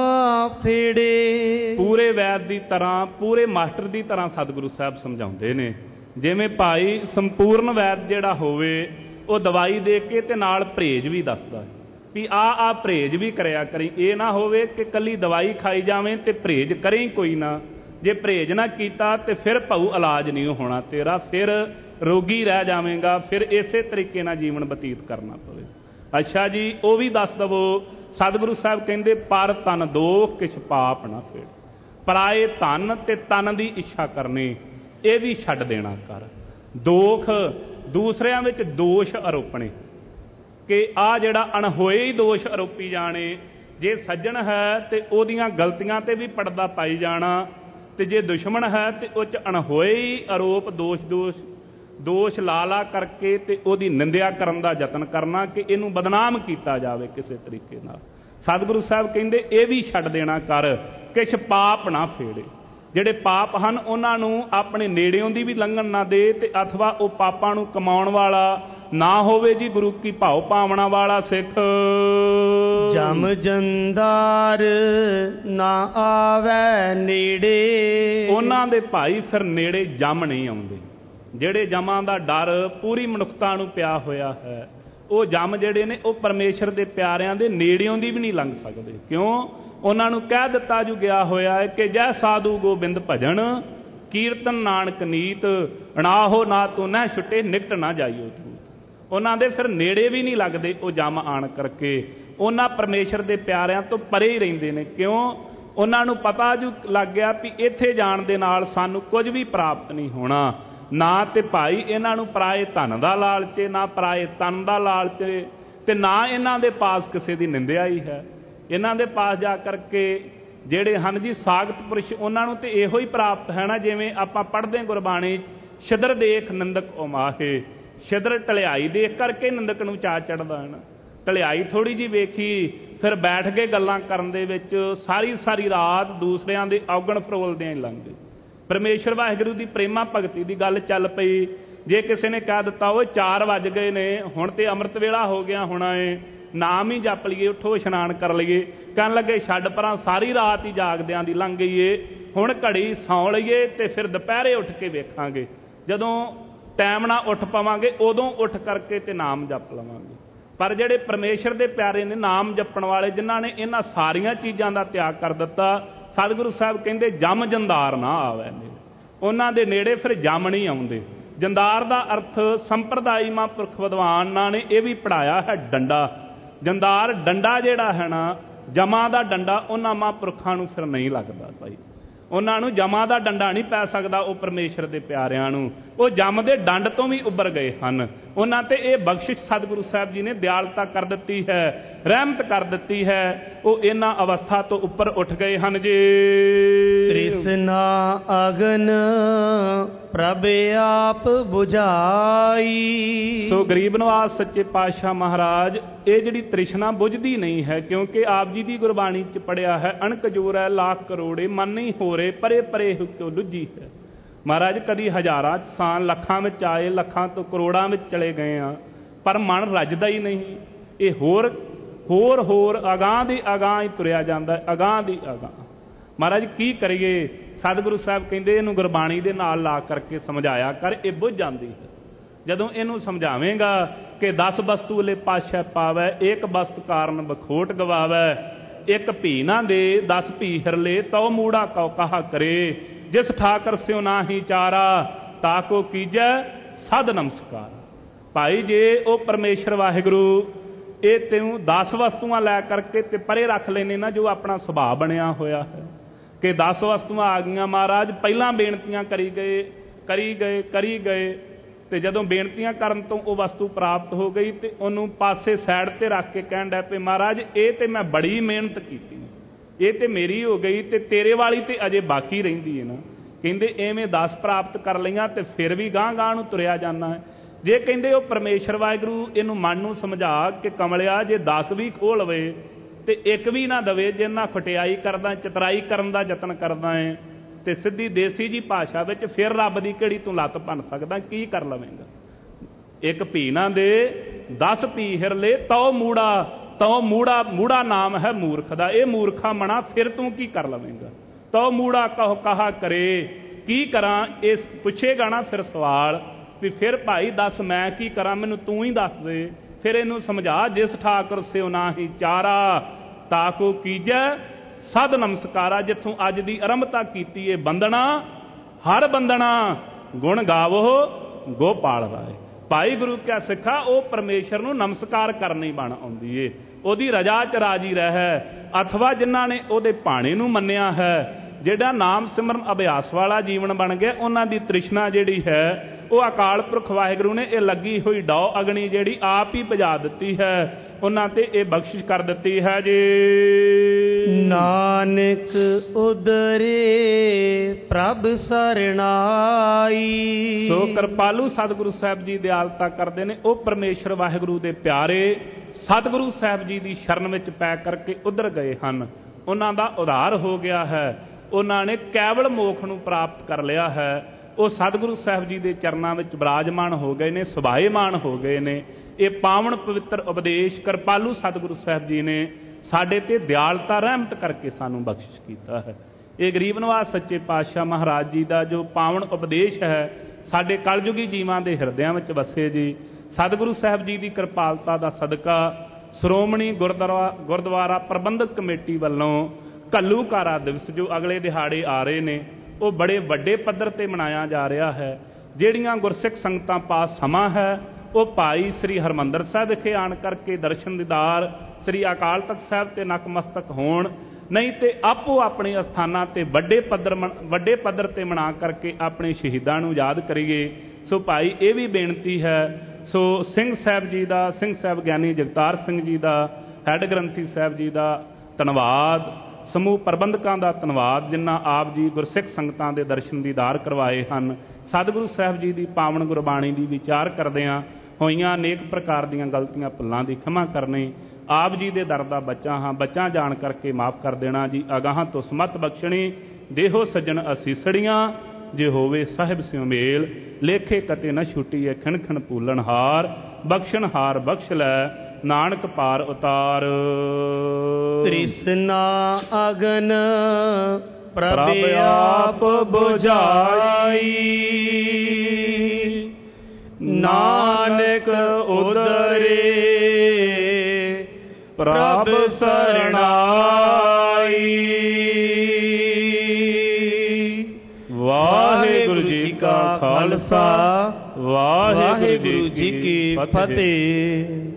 ਫੇੜੇ। ਪੂਰੇ ਵੈਦ ਦੀ ਤਰ੍ਹਾਂ, ਪੂਰੇ ਮਾਸਟਰ ਦੀ ਤਰ੍ਹਾਂ ਸਤਿਗੁਰੂ ਸਾਹਿਬ ਸਮਝਾਉਂਦੇ ਨੇ। ਜਿਵੇਂ ਭਾਈ ਸੰਪੂਰਨ ਵੈਦ ਜਿਹੜਾ ਹੋਵੇ ਉਹ ਦਵਾਈ ਦੇ ਕੇ ਤੇ ਨਾਲ ਪਰਹੇਜ਼ ਵੀ ਦੱਸਦਾ ਵੀ ਆ ਆ ਪਰਹੇਜ਼ ਵੀ ਕਰਿਆ ਕਰੀ। ਇਹ ਨਾ ਹੋਵੇ ਕਿ ਕੱਲੀ ਦਵਾਈ ਖਾਈ ਜਾਵੇਂ ਤੇ ਪਰਹੇਜ਼ ਕਰੇ ਕੋਈ ਨਾ। ਜੇ ਪਰਹੇਜ਼ ਨਾ ਕੀਤਾ ਤੇ ਫਿਰ ਭਾਊ ਇਲਾਜ ਨਹੀਂ ਹੋਣਾ ਤੇਰਾ, ਫਿਰ ਰੋਗੀ ਰਹਿ ਜਾਵੇਂਗਾ। ਫਿਰ ਇਸੇ ਤਰੀਕੇ ਨਾਲ ਜੀਵਨ ਬਤੀਤ ਕਰਨਾ ਪਵੇ। ਅੱਛਾ ਜੀ, ਉਹ ਵੀ ਦੱਸ ਦਵੋ। ਸਤਿਗੁਰੂ ਸਾਹਿਬ ਕਹਿੰਦੇ ਪਰ ਤਨ ਦੋਖ ਕਿਛ ਪਾਪ ਨਾ ਫੇੜ। ਪਰਾਏ ਧਨ ਤੇ ਤਨ ਦੀ ਇੱਛਾ ਕਰਨੀ ਇਹ ਵੀ ਛੱਡ ਦੇਣਾ ਕਰ। ਦੋਖ ਦੂਸਰਿਆਂ ਵਿੱਚ ਦੋਸ਼ ਆਰੋਪਣੇ ਕਿ ਆ ਜਿਹੜਾ ਅਣਹੋਏ ਹੀ ਦੋਸ਼ ਆਰੋਪੀ ਜਾਣੇ। ਜੇ ਸੱਜਣ ਹੈ ਤੇ ਉਹਦੀਆਂ ਗਲਤੀਆਂ ਤੇ ਵੀ ਪਰਦਾ ਪਾਈ ਜਾਣਾ, ਤੇ ਜੇ ਦੁਸ਼ਮਣ ਹੈ ਤੇ ਉਹ 'ਚ ਅਣਹੋਏ ਹੀ ਆਰੋਪ ਦੋਸ਼ ਦੋਸ਼ ਦੋਸ਼ ਲਾ ਲਾ ਕਰਕੇ ਤੇ ਉਹਦੀ ਨਿੰਦਿਆ ਕਰਨ ਦਾ ਯਤਨ ਕਰਨਾ ਕਿ ਇਹਨੂੰ ਬਦਨਾਮ ਕੀਤਾ ਜਾਵੇ ਕਿਸੇ ਤਰੀਕੇ ਨਾਲ। ਸਤਿਗੁਰੂ ਸਾਹਿਬ ਕਹਿੰਦੇ ਇਹ ਵੀ ਛੱਡ ਦੇਣਾ ਕਰ। ਕਿਛ ਪਾਪ ਨਾ ਫੇੜੇ। ਜਿਹੜੇ ਪਾਪ ਹਨ ਉਹਨਾਂ ਨੂੰ ਆਪਣੇ ਨੇੜਿਓਂ ਦੀ ਵੀ ਲੰਘਣ ਨਾ ਦੇ ਤੇ ਅਥਵਾ ਉਹ ਪਾਪਾਂ ਨੂੰ ਕਮਾਉਣ ਵਾਲਾ ਨਾ ਹੋਵੇ ਜੀ। ਗੁਰੂ ਕੀ ਭਾਉ ਭਾਵਨਾ ਵਾਲਾ ਸਿੱਖ। ਜਮ ਜੰਦਾਰ ਨਾ ਆਵੇ ਨੇੜੇ। ਉਹਨਾਂ ਦੇ ਭਾਈ ਫਿਰ ਨੇੜੇ ਜਮ ਨਹੀਂ ਆਉਂਦੇ। ਜਿਹੜੇ ਜਮਾਂ ਦਾ ਡਰ ਪੂਰੀ ਮਨੁੱਖਤਾ ਨੂੰ ਪਿਆ ਹੋਇਆ ਹੈ, ਉਹ ਜਮ ਜਿਹੜੇ ਨੇ ਉਹ ਪਰਮੇਸ਼ਰ ਦੇ ਪਿਆਰਿਆਂ ਦੇ ਨੇੜਿਓਂ ਦੀ ਵੀ ਨਹੀਂ ਲੰਘ ਸਕਦੇ। ਕਿਉਂ? ਉਹਨਾਂ ਨੂੰ ਕਹਿ ਦਿੱਤਾ ਜੋ ਗਿਆ ਹੋਇਆ ਹੈ ਕਿ ਜੈ ਸਾਧੂ ਗੋਬਿੰਦ ਭਜਨ ਕੀਰਤਨ ਨਾਨਕ ਨੀਤ ਅਣਾਹੋ ਨਾ ਤੂੰ ਨਾ ਛੁੱਟੇ ਨਿਕਟ ਨਾ ਜਾਈਓ ਤੂੰ। ਉਹਨਾਂ ਦੇ ਫਿਰ ਨੇੜੇ ਵੀ ਨਹੀਂ ਲੱਗਦੇ ਉਹ ਜਮ ਆਣ ਕਰਕੇ। ਉਹਨਾਂ ਪਰਮੇਸ਼ਰ ਦੇ ਪਿਆਰਿਆਂ ਤੋਂ ਪਰੇ ਹੀ ਰਹਿੰਦੇ ਨੇ। ਕਿਉਂ? ਉਹਨਾਂ ਨੂੰ ਪਤਾ ਜੋ ਲੱਗ ਗਿਆ ਵੀ ਇੱਥੇ ਜਾਣ ਦੇ ਨਾਲ ਸਾਨੂੰ ਕੁਝ ਵੀ ਪ੍ਰਾਪਤ ਨਹੀਂ ਹੋਣਾ। ਨਾ ਤੇ ਭਾਈ ਇਹਨਾਂ ਨੂੰ ਪਰਾਏ ਧਨ ਦਾ ਲਾਲਚ, ਨਾ ਪਰਾਏ ਤਨ ਦਾ ਲਾਲਚ, ਤੇ ਨਾ ਇਹਨਾਂ ਦੇ ਪਾਸ ਕਿਸੇ ਦੀ ਨਿੰਦਿਆ ਹੀ ਹੈ। ਇਹਨਾਂ ਦੇ ਪਾਸ ਜਾ ਕਰਕੇ ਜਿਹੜੇ ਹਨ ਜੀ ਸਾਗਤ ਪੁਰਸ਼, ਉਹਨਾਂ ਨੂੰ ਤੇ ਇਹੋ ਹੀ ਪ੍ਰਾਪਤ ਹੈ ਨਾ। ਜਿਵੇਂ ਆਪਾਂ ਪੜ੍ਹਦੇ ਗੁਰਬਾਣੀ, ਛਿਦਰ ਦੇਖ ਨਿੰਦਕ ਉਮਾਹੇ। ਛਿਦਰ ਢਲਿਆਈ ਦੇਖ ਕਰਕੇ ਨਿੰਦਕ ਨੂੰ ਚਾਅ ਚੜ੍ਹਦਾ ਹੈ ਨਾ। ਢਲਿਆਈ ਥੋੜ੍ਹੀ ਜਿਹੀ ਵੇਖੀ ਫਿਰ ਬੈਠ ਕੇ ਗੱਲਾਂ ਕਰਨ ਦੇ ਵਿੱਚ ਸਾਰੀ ਸਾਰੀ ਰਾਤ ਦੂਸਰਿਆਂ ਦੇ ਔਗਣ ਫਰੋਲਦਿਆਂ ਹੀ ਲੰਘ ਗਈ। ਪਰਮੇਸ਼ਰ ਵਾਹਿਗੁਰੂ ਦੀ ਪ੍ਰੇਮਾ ਭਗਤੀ ਦੀ ਗੱਲ ਚੱਲ ਪਈ। ਜੇ ਕਿਸੇ ਨੇ ਕਹਿ ਦਿੱਤਾ ਉਹ ਚਾਰ ਵੱਜ ਗਏ ਨੇ, ਹੁਣ ਤੇ ਅੰਮ੍ਰਿਤ ਵੇਲਾ ਹੋ ਗਿਆ ਹੋਣਾ ਏ, ਨਾਮ ਹੀ ਜਪ ਲਈਏ, ਉੱਠੋ ਇਸ਼ਨਾਨ ਕਰ ਲਈਏ। ਕਹਿਣ ਲੱਗੇ ਛੱਡ ਪਰਾਂ, ਸਾਰੀ ਰਾਤ ਹੀ ਜਾਗਦਿਆਂ ਦੀ ਲੰਘ ਗਈ ਏ, ਹੁਣ ਘੜੀ ਸੌਂ ਲਈਏ ਤੇ ਫਿਰ ਦੁਪਹਿਰੇ ਉੱਠ ਕੇ ਵੇਖਾਂਗੇ। ਜਦੋਂ ਟਾਈਮ ਨਾਲ ਉੱਠ ਪਵਾਂਗੇ ਉਦੋਂ ਉੱਠ ਕਰਕੇ ਤੇ ਨਾਮ ਜਪ ਲਵਾਂਗੇ। ਪਰ ਜਿਹੜੇ ਪਰਮੇਸ਼ਰ ਦੇ ਪਿਆਰੇ ਨੇ, ਨਾਮ ਜਪਣ ਵਾਲੇ, ਜਿਨ੍ਹਾਂ ਨੇ ਇਹਨਾਂ ਸਾਰੀਆਂ ਚੀਜ਼ਾਂ ਦਾ ਤਿਆਗ ਕਰ ਦਿੱਤਾ, ਸਤਿਗੁਰੂ ਸਾਹਿਬ ਕਹਿੰਦੇ ਜਮ ਜੰਦਾਰ ਨਾ ਆਵੇ ਨੇੜੇ। ਉਹਨਾਂ ਦੇ ਨੇੜੇ ਫਿਰ ਜਮ ਨਹੀਂ ਆਉਂਦੇ। ਜੰਦਾਰ ਦਾ ਅਰਥ ਸੰਪਰਦਾਈ ਮਹਾਂਪੁਰਖ ਵਿਦਵਾਨਾਂ ਨੇ ਇਹ ਵੀ ਪੜ੍ਹਾਇਆ ਹੈ ਡੰਡਾ। ਜੰਦਾਰ ਡੰਡਾ ਜਿਹੜਾ ਹੈ ਨਾ, ਜਮਾ ਦਾ ਡੰਡਾ ਉਹਨਾਂ ਮਹਾਂਪੁਰਖਾਂ ਨੂੰ ਫਿਰ ਨਹੀਂ ਲੱਗਦਾ ਭਾਈ। ਉਹਨਾਂ ਨੂੰ ਜਮਾ ਦਾ ਡੰਡਾ ਨਹੀਂ ਪੈ ਸਕਦਾ ਉਹ ਪਰਮੇਸ਼ਰ ਦੇ ਪਿਆਰਿਆਂ ਨੂੰ। ਉਹ ਜਮ ਦੇ ਡੰਡ ਤੋਂ ਵੀ ਉੱਭਰ ਗਏ ਹਨ। ਉਹਨਾਂ ਤੇ ਇਹ ਬਖਸ਼ਿਸ਼ ਸਤਿਗੁਰੂ ਸਾਹਿਬ ਜੀ ਨੇ ਦਿਆਲਤਾ ਕਰ ਦਿੱਤੀ ਹੈ, ਰਹਿਮਤ ਕਰ ਦਿੱਤੀ ਹੈ। ਉਹ ਇਹਨਾਂ ਅਵਸਥਾ ਤੋਂ ਉੱਪਰ ਉੱਠ ਗਏ ਹਨ ਜੀ। ਤ੍ਰਿਸ਼ਨਾ ਅਗਨ ਪ੍ਰਭ ਆਪ ਬੁਝਾਈ। ਸੋ ਗਰੀਬ ਨਵਾਜ ਸੱਚੇ ਪਾਤਸ਼ਾਹ ਮਹਾਰਾਜ ਇਹ ਜਿਹੜੀ ਤ੍ਰਿਸ਼ਨਾ ਬੁਝਦੀ ਨਹੀਂ ਹੈ, ਕਿਉਂਕਿ ਆਪ ਜੀ ਦੀ ਗੁਰਬਾਣੀ 'ਚ ਪੜਿਆ ਹੈ, ਅਣਕ ਜੋਰ ਹੈ ਲੱਖ ਕਰੋੜੇ ਮਨ ਨਹੀਂ ਹੋ ਰਹੇ, ਪਰੇ ਪਰੇ ਕਿਉਂ ਲੁੱਝੀ ਹੈ। ਮਹਾਰਾਜ ਕਦੀ ਹਜ਼ਾਰਾਂ 'ਚ ਸਾਂ, ਲੱਖਾਂ ਵਿੱਚ ਆਏ, ਲੱਖਾਂ ਤੋਂ ਕਰੋੜਾਂ ਵਿੱਚ ਚਲੇ ਗਏ ਆ, ਪਰ ਮਨ ਰੱਜਦਾ ਹੀ ਨਹੀਂ। ਇਹ ਹੋਰ ਹੋਰ ਹੋਰ ਅਗਾਂਹ ਦੀ ਅਗਾਂਹ ਹੀ ਤੁਰਿਆ ਜਾਂਦਾ, ਅਗਾਂਹ ਦੀ ਅਗਾਂਹ। ਮਹਾਰਾਜ ਕੀ ਕਰੀਏ? ਸਤਿਗੁਰੂ ਸਾਹਿਬ ਕਹਿੰਦੇ ਇਹਨੂੰ ਗੁਰਬਾਣੀ ਦੇ ਨਾਲ ਲਾ ਕਰਕੇ ਸਮਝਾਇਆ ਕਰ, ਇਹ ਬੁੱਝ ਜਾਂਦੀ ਹੈ। ਜਦੋਂ ਇਹਨੂੰ ਸਮਝਾਵੇਂਗਾ ਕਿ ਦਸ ਵਸਤੂ ਵਾਲੇ ਪਾਤਸ਼ਾਹ ਪਾਵੈ, ਏਕ ਵਸਤ ਕਾਰਨ ਬਖੋਟ ਗਵਾਵੈ, ਇੱਕ ਭੀ ਨਾ ਦੇ ਦਸ ਭੀ ਹਿਰਲੇ, ਤਉ ਮੂੜਾ ਕਉ ਕਹਾ ਕਰੇ, ਜਿਸ ਠਾਕਰ ਸਿਉ ਨਾਹੀ ਚਾਰਾ, ਤਾਕੋ ਕੀਜੈ ਸਦ ਨਮਸਕਾਰ। ਭਾਈ ਜੇ ਉਹ ਪਰਮੇਸ਼ਰ ਵਾਹਿਗੁਰੂ ਇਹ ਤੈਨੂੰ ਦਸ ਵਸਤੂਆਂ ਲੈ ਕਰਕੇ ਤੇ ਪਰੇ ਰੱਖ ਲੈਨੇ ਨਾ, ਜੋ ਆਪਣਾ ਸੁਭਾਅ ਬਣਿਆ ਹੋਇਆ ਹੈ ਕਿ ਦਸ ਵਸਤੂਆਂ ਆ ਗਈਆਂ, ਮਹਾਰਾਜ ਪਹਿਲਾਂ ਬੇਨਤੀਆਂ ਕਰੀ ਗਏ ਕਰੀ ਗਏ ਕਰੀ ਗਏ ਤੇ ਜਦੋਂ ਬੇਨਤੀਆਂ ਕਰਨ ਤੋਂ ਉਹ ਵਸਤੂ ਪ੍ਰਾਪਤ ਹੋ ਗਈ ਤੇ ਉਹਨੂੰ ਪਾਸੇ ਸਾਈਡ ਤੇ ਰੱਖ ਕੇ ਕਹਿਣ ਡੈ ਪਏ, ਮਹਾਰਾਜ ਇਹ ਤੇ ਮੈਂ ਬੜੀ ਮਿਹਨਤ ਕੀਤੀ, ਇਹ ਤੇ ਮੇਰੀ ਹੋ ਗਈ ਤੇ ਤੇਰੇ ਵਾਲੀ ਤੇ ਅਜੇ ਬਾਕੀ ਰਹਿੰਦੀ ਹੈ ਨਾ। ਕਹਿੰਦੇ ਐਵੇਂ ਦਸ ਪ੍ਰਾਪਤ ਕਰ ਲਈਆਂ ਤੇ ਫਿਰ ਵੀ ਗਾਂਹ ਗਾਂਹ ਨੂੰ ਤੁਰਿਆ ਜਾਂਦਾ ਹੈ। ਜੇ ਕਹਿੰਦੇ ਉਹ ਪਰਮੇਸ਼ਰ ਵਾਹਿਗੁਰੂ ਇਹਨੂੰ ਮਨ ਨੂੰ ਸਮਝਾ ਕਿ ਕਮਲਿਆ ਜੇ ਦਸ ਵੀ ਖੋਹ ਲਵੇ ਤੇ ਇੱਕ ਵੀ ਨਾ ਦਵੇ, ਜੇ ਨਾ ਖਟਿਆਈ ਕਰਦਾ, ਚਤਰਾਈ ਕਰਨ ਦਾ ਯਤਨ ਕਰਦਾ ਹੈ ਤੇ ਸਿੱਧੀ ਦੇਸੀ ਜੀ ਭਾਸ਼ਾ ਵਿੱਚ ਫਿਰ ਰੱਬ ਦੀ ਕਿਹੜੀ ਤੂੰ ਲੱਤ ਭੰਨ ਸਕਦਾ, ਕੀ ਕਰ ਲਵੇਂਗਾ? ਇੱਕ ਭੀ ਨਾ ਦੇ ਦਸ ਭੀ ਹਿਰਲੇ, ਤਉ ਮੂੜਾ, ਤਉ ਮੂੜਾ, ਮੂੜਾ ਨਾਮ ਹੈ ਮੂਰਖ ਦਾ, ਇਹ ਮੂਰਖਾ ਮਣਾ, ਫਿਰ ਤੂੰ ਕੀ ਕਰ ਲਵੇਂਗਾ? ਤਉ ਮੂੜਾ ਕਹੋ ਕਹਾ ਕਰੇ, ਕੀ ਕਰਾਂ? ਇਹ ਪੁੱਛੇਗਾ ਨਾ ਫਿਰ ਸਵਾਲ ਵੀ ਫਿਰ ਭਾਈ ਦੱਸ ਮੈਂ ਕੀ ਕਰਾਂ, ਮੈਨੂੰ ਤੂੰ ਹੀ ਦੱਸ ਦੇ। ਫਿਰ ਇਹਨੂੰ ਸਮਝਾ, ਜਿਸ ਠਾਕੁਰ ਸਿਉ ਨਾਹੀ ਚਾਰਾ, ਤਾਕੋ ਕੀਜੈ ਸਦ ਨਮਸਕਾਰਾ। ਜਿੱਥੋਂ ਅੱਜ ਦੀ ਆਰੰਭਤਾ ਕੀਤੀ ਏ ਬੰਦਣਾ, ਹਰ ਬੰਦਣਾ ਗੁਣ ਗਾਵੋ ਗੋਪਾਲ ਰਾਏ। ਭਾਈ ਗੁਰੂ ਕਿਆ ਸਿੱਖਾ ਉਹ ਪਰਮੇਸ਼ਰ ਨੂੰ ਨਮਸਕਾਰ ਕਰਨੀ ਬਣ ਆਉਂਦੀ ਏ, ਉਹਦੀ ਰਜਾ 'ਚ ਰਾਜੀ ਰਹਿ। ਅਥਵਾ ਜਿਨ੍ਹਾਂ ਨੇ ਉਹਦੇ ਭਾਣੇ ਨੂੰ ਮੰਨਿਆ ਹੈ, ਜਿਹੜਾ ਨਾਮ ਸਿਮਰਨ ਅਭਿਆਸ ਵਾਲਾ ਜੀਵਨ ਬਣ ਗਿਆ, ਉਹਨਾਂ ਦੀ ਤ੍ਰਿਸ਼ਨਾ ਜਿਹੜੀ ਹੈ ਉਹ ਅਕਾਲ ਪੁਰਖ ਵਾਹਿਗੁਰੂ ਨੇ ਇਹ ਲੱਗੀ ਹੋਈ ਡੌ ਅਗਨੀ ਜਿਹੜੀ ਆਪ ਹੀ ਬੁਝਾ ਦਿੱਤੀ ਹੈ, ਉਹਨਾਂ ਤੇ ਇਹ ਬਖਸ਼ਿਸ਼ ਕਰ ਦਿੱਤੀ ਹੈ ਜੀ। ਨਾਨਕ ਉਦਰੇ ਪ੍ਰਭ ਸਰਣਾਈ। ਸੋ ਕਿਰਪਾਲੂ ਸਤਿਗੁਰੂ ਸਾਹਿਬ ਜੀ ਦਿਆਲਤਾ ਕਰਦੇ ਨੇ, ਉਹ ਪਰਮੇਸ਼ਰ ਵਾਹਿਗੁਰੂ ਦੇ ਪਿਆਰੇ ਸਤਿਗੁਰੂ ਸਾਹਿਬ ਜੀ ਦੀ ਸ਼ਰਨ ਵਿੱਚ ਪੈ ਕਰਕੇ ਉਧਰ ਗਏ ਹਨ। ਉਹਨਾਂ ਦਾ ਉਧਾਰ ਹੋ ਗਿਆ ਹੈ, ਉਹਨਾਂ ਨੇ ਕੇਵਲ ਮੋਖ ਨੂੰ ਪ੍ਰਾਪਤ ਕਰ ਲਿਆ ਹੈ। ਉਹ ਸਤਿਗੁਰੂ ਸਾਹਿਬ ਜੀ ਦੇ ਚਰਨਾਂ ਵਿੱਚ ਬਿਰਾਜਮਾਨ ਹੋ ਗਏ ਨੇ, ਸੁਭਾਏਮਾਨ ਹੋ ਗਏ ਨੇ। ਇਹ ਪਾਵਨ ਪਵਿੱਤਰ ਉਪਦੇਸ਼ ਕਿਰਪਾਲੂ ਸਤਿਗੁਰੂ ਸਾਹਿਬ ਜੀ ਨੇ ਸਾਡੇ ਤੇ ਦਿਆਲਤਾ ਰਹਿਮਤ ਕਰਕੇ ਸਾਨੂੰ ਬਖਸ਼ਿਸ਼ ਕੀਤਾ ਹੈ। ਇਹ ਗਰੀਬ ਨਵਾਜ ਸੱਚੇ ਪਾਤਸ਼ਾਹ ਮਹਾਰਾਜ ਜੀ ਦਾ ਜੋ ਪਾਵਨ ਉਪਦੇਸ਼ ਹੈ ਸਾਡੇ ਕਲਯੁਗੀ ਜੀਵਾਂ ਦੇ ਹਿਰਦਿਆਂ ਵਿੱਚ ਵਸੇ ਜੀ। ਸਤਿਗੁਰੂ ਸਾਹਿਬ ਜੀ ਦੀ ਕਿਰਪਾਲਤਾ ਦਾ ਸਦਕਾ ਸ਼੍ਰੋਮਣੀ ਗੁਰਦੁਆਰਾ ਗੁਰਦੁਆਰਾ ਪ੍ਰਬੰਧਕ ਕਮੇਟੀ ਵੱਲੋਂ ਘੱਲੂਘਾਰਾ ਦਿਵਸ ਜੋ ਅਗਲੇ ਦਿਹਾੜੇ ਆ ਰਹੇ ਨੇ, ਉਹ ਬੜੇ ਵੱਡੇ ਪੱਧਰ 'ਤੇ ਮਨਾਇਆ ਜਾ ਰਿਹਾ ਹੈ। ਜਿਹੜੀਆਂ ਗੁਰਸਿੱਖ ਸੰਗਤਾਂ ਪਾਸ ਸਮਾਂ ਹੈ, ਉਹ ਭਾਈ ਸ੍ਰੀ ਹਰਿਮੰਦਰ ਸਾਹਿਬ ਵਿਖੇ ਆਣ ਕਰਕੇ ਦਰਸ਼ਨ ਦੀਦਾਰ ਸ੍ਰੀ ਅਕਾਲ ਤਖਤ ਸਾਹਿਬ 'ਤੇ ਨਕਮਸਤਕ ਹੋਣ, ਨਹੀਂ ਤੇ ਆਪੋ ਆਪਣੇ ਅਸਥਾਨਾਂ 'ਤੇ ਵੱਡੇ ਪੱਧਰ ਵੱਡੇ ਪੱਧਰ 'ਤੇ ਮਨਾ ਕਰਕੇ ਆਪਣੇ ਸ਼ਹੀਦਾਂ ਨੂੰ ਯਾਦ ਕਰੀਏ। ਸੋ ਭਾਈ ਇਹ ਵੀ ਬੇਨਤੀ ਹੈ, ਸੋ ਸਿੰਘ ਸਾਹਿਬ ਜੀ ਦਾ, ਸਿੰਘ ਸਾਹਿਬ ਗਿਆਨੀ ਜਗਤਾਰ ਸਿੰਘ ਜੀ ਦਾ, ਹੈੱਡ ਗ੍ਰੰਥੀ ਸਾਹਿਬ ਜੀ ਦਾ ਧੰਨਵਾਦ, ਸਮੂਹ ਪ੍ਰਬੰਧਕਾਂ ਦਾ ਧੰਨਵਾਦ ਜਿਨ੍ਹਾਂ ਆਪ ਜੀ ਗੁਰਸਿੱਖ ਸੰਗਤਾਂ ਦੇ ਦਰਸ਼ਨ ਦੀਦਾਰ ਕਰਵਾਏ ਹਨ। ਸਤਿਗੁਰੂ ਸਾਹਿਬ ਜੀ ਦੀ ਪਾਵਨ ਗੁਰਬਾਣੀ ਦੀ ਵਿਚਾਰ ਕਰਦਿਆਂ ਹੋਈਆਂ ਅਨੇਕ ਪ੍ਰਕਾਰ ਦੀਆਂ ਗਲਤੀਆਂ ਭੁੱਲਾਂ ਦੀ ਖਿਮਾ ਕਰਨੀ। ਆਪ ਜੀ ਦੇ ਦਰ ਦਾ ਬੱਚਾ ਹਾਂ, ਬੱਚਾ ਜਾਣ ਕਰਕੇ ਮਾਫ ਕਰ ਦੇਣਾ ਜੀ। ਅਗਾਹਾਂ ਤੋਂ ਸਮਤ ਬਖਸ਼ਣੀ, ਦੇਹੋ ਸੱਜਣ ਅਸੀਸੜੀਆਂ, ਜੇ ਹੋਵੇ ਸਾਹਿਬ ਸਿਉ ਮੇਲ, ਲੇਖੇ ਕਤੇ ਨਾ ਛੁੱਟੀਏ ਖਿਣ ਖਿਣ ਭੂਲਣ ਹਾਰ, ਬਖਸ਼ਣ ਹਾਰ ਬਖਸ਼ ਲੈ ਨਾਨਕ ਪਾਰ ਉਤਾਰ। ਤ੍ਰਿਸ਼ਨਾ ਅਗਨ ਪ੍ਰਭ ਆਪ ਬੁਝਾਈ, ਨਾਨਕ ਉਦਰੇ ਪ੍ਰਭ ਸਰਣਾਈ। ਵਾਹਿਗੁਰੂ ਜੀ ਕਾ ਖਾਲਸਾ, ਵਾਹਿਗੁਰੂ ਜੀ ਕੀ ਫਤਿਹ।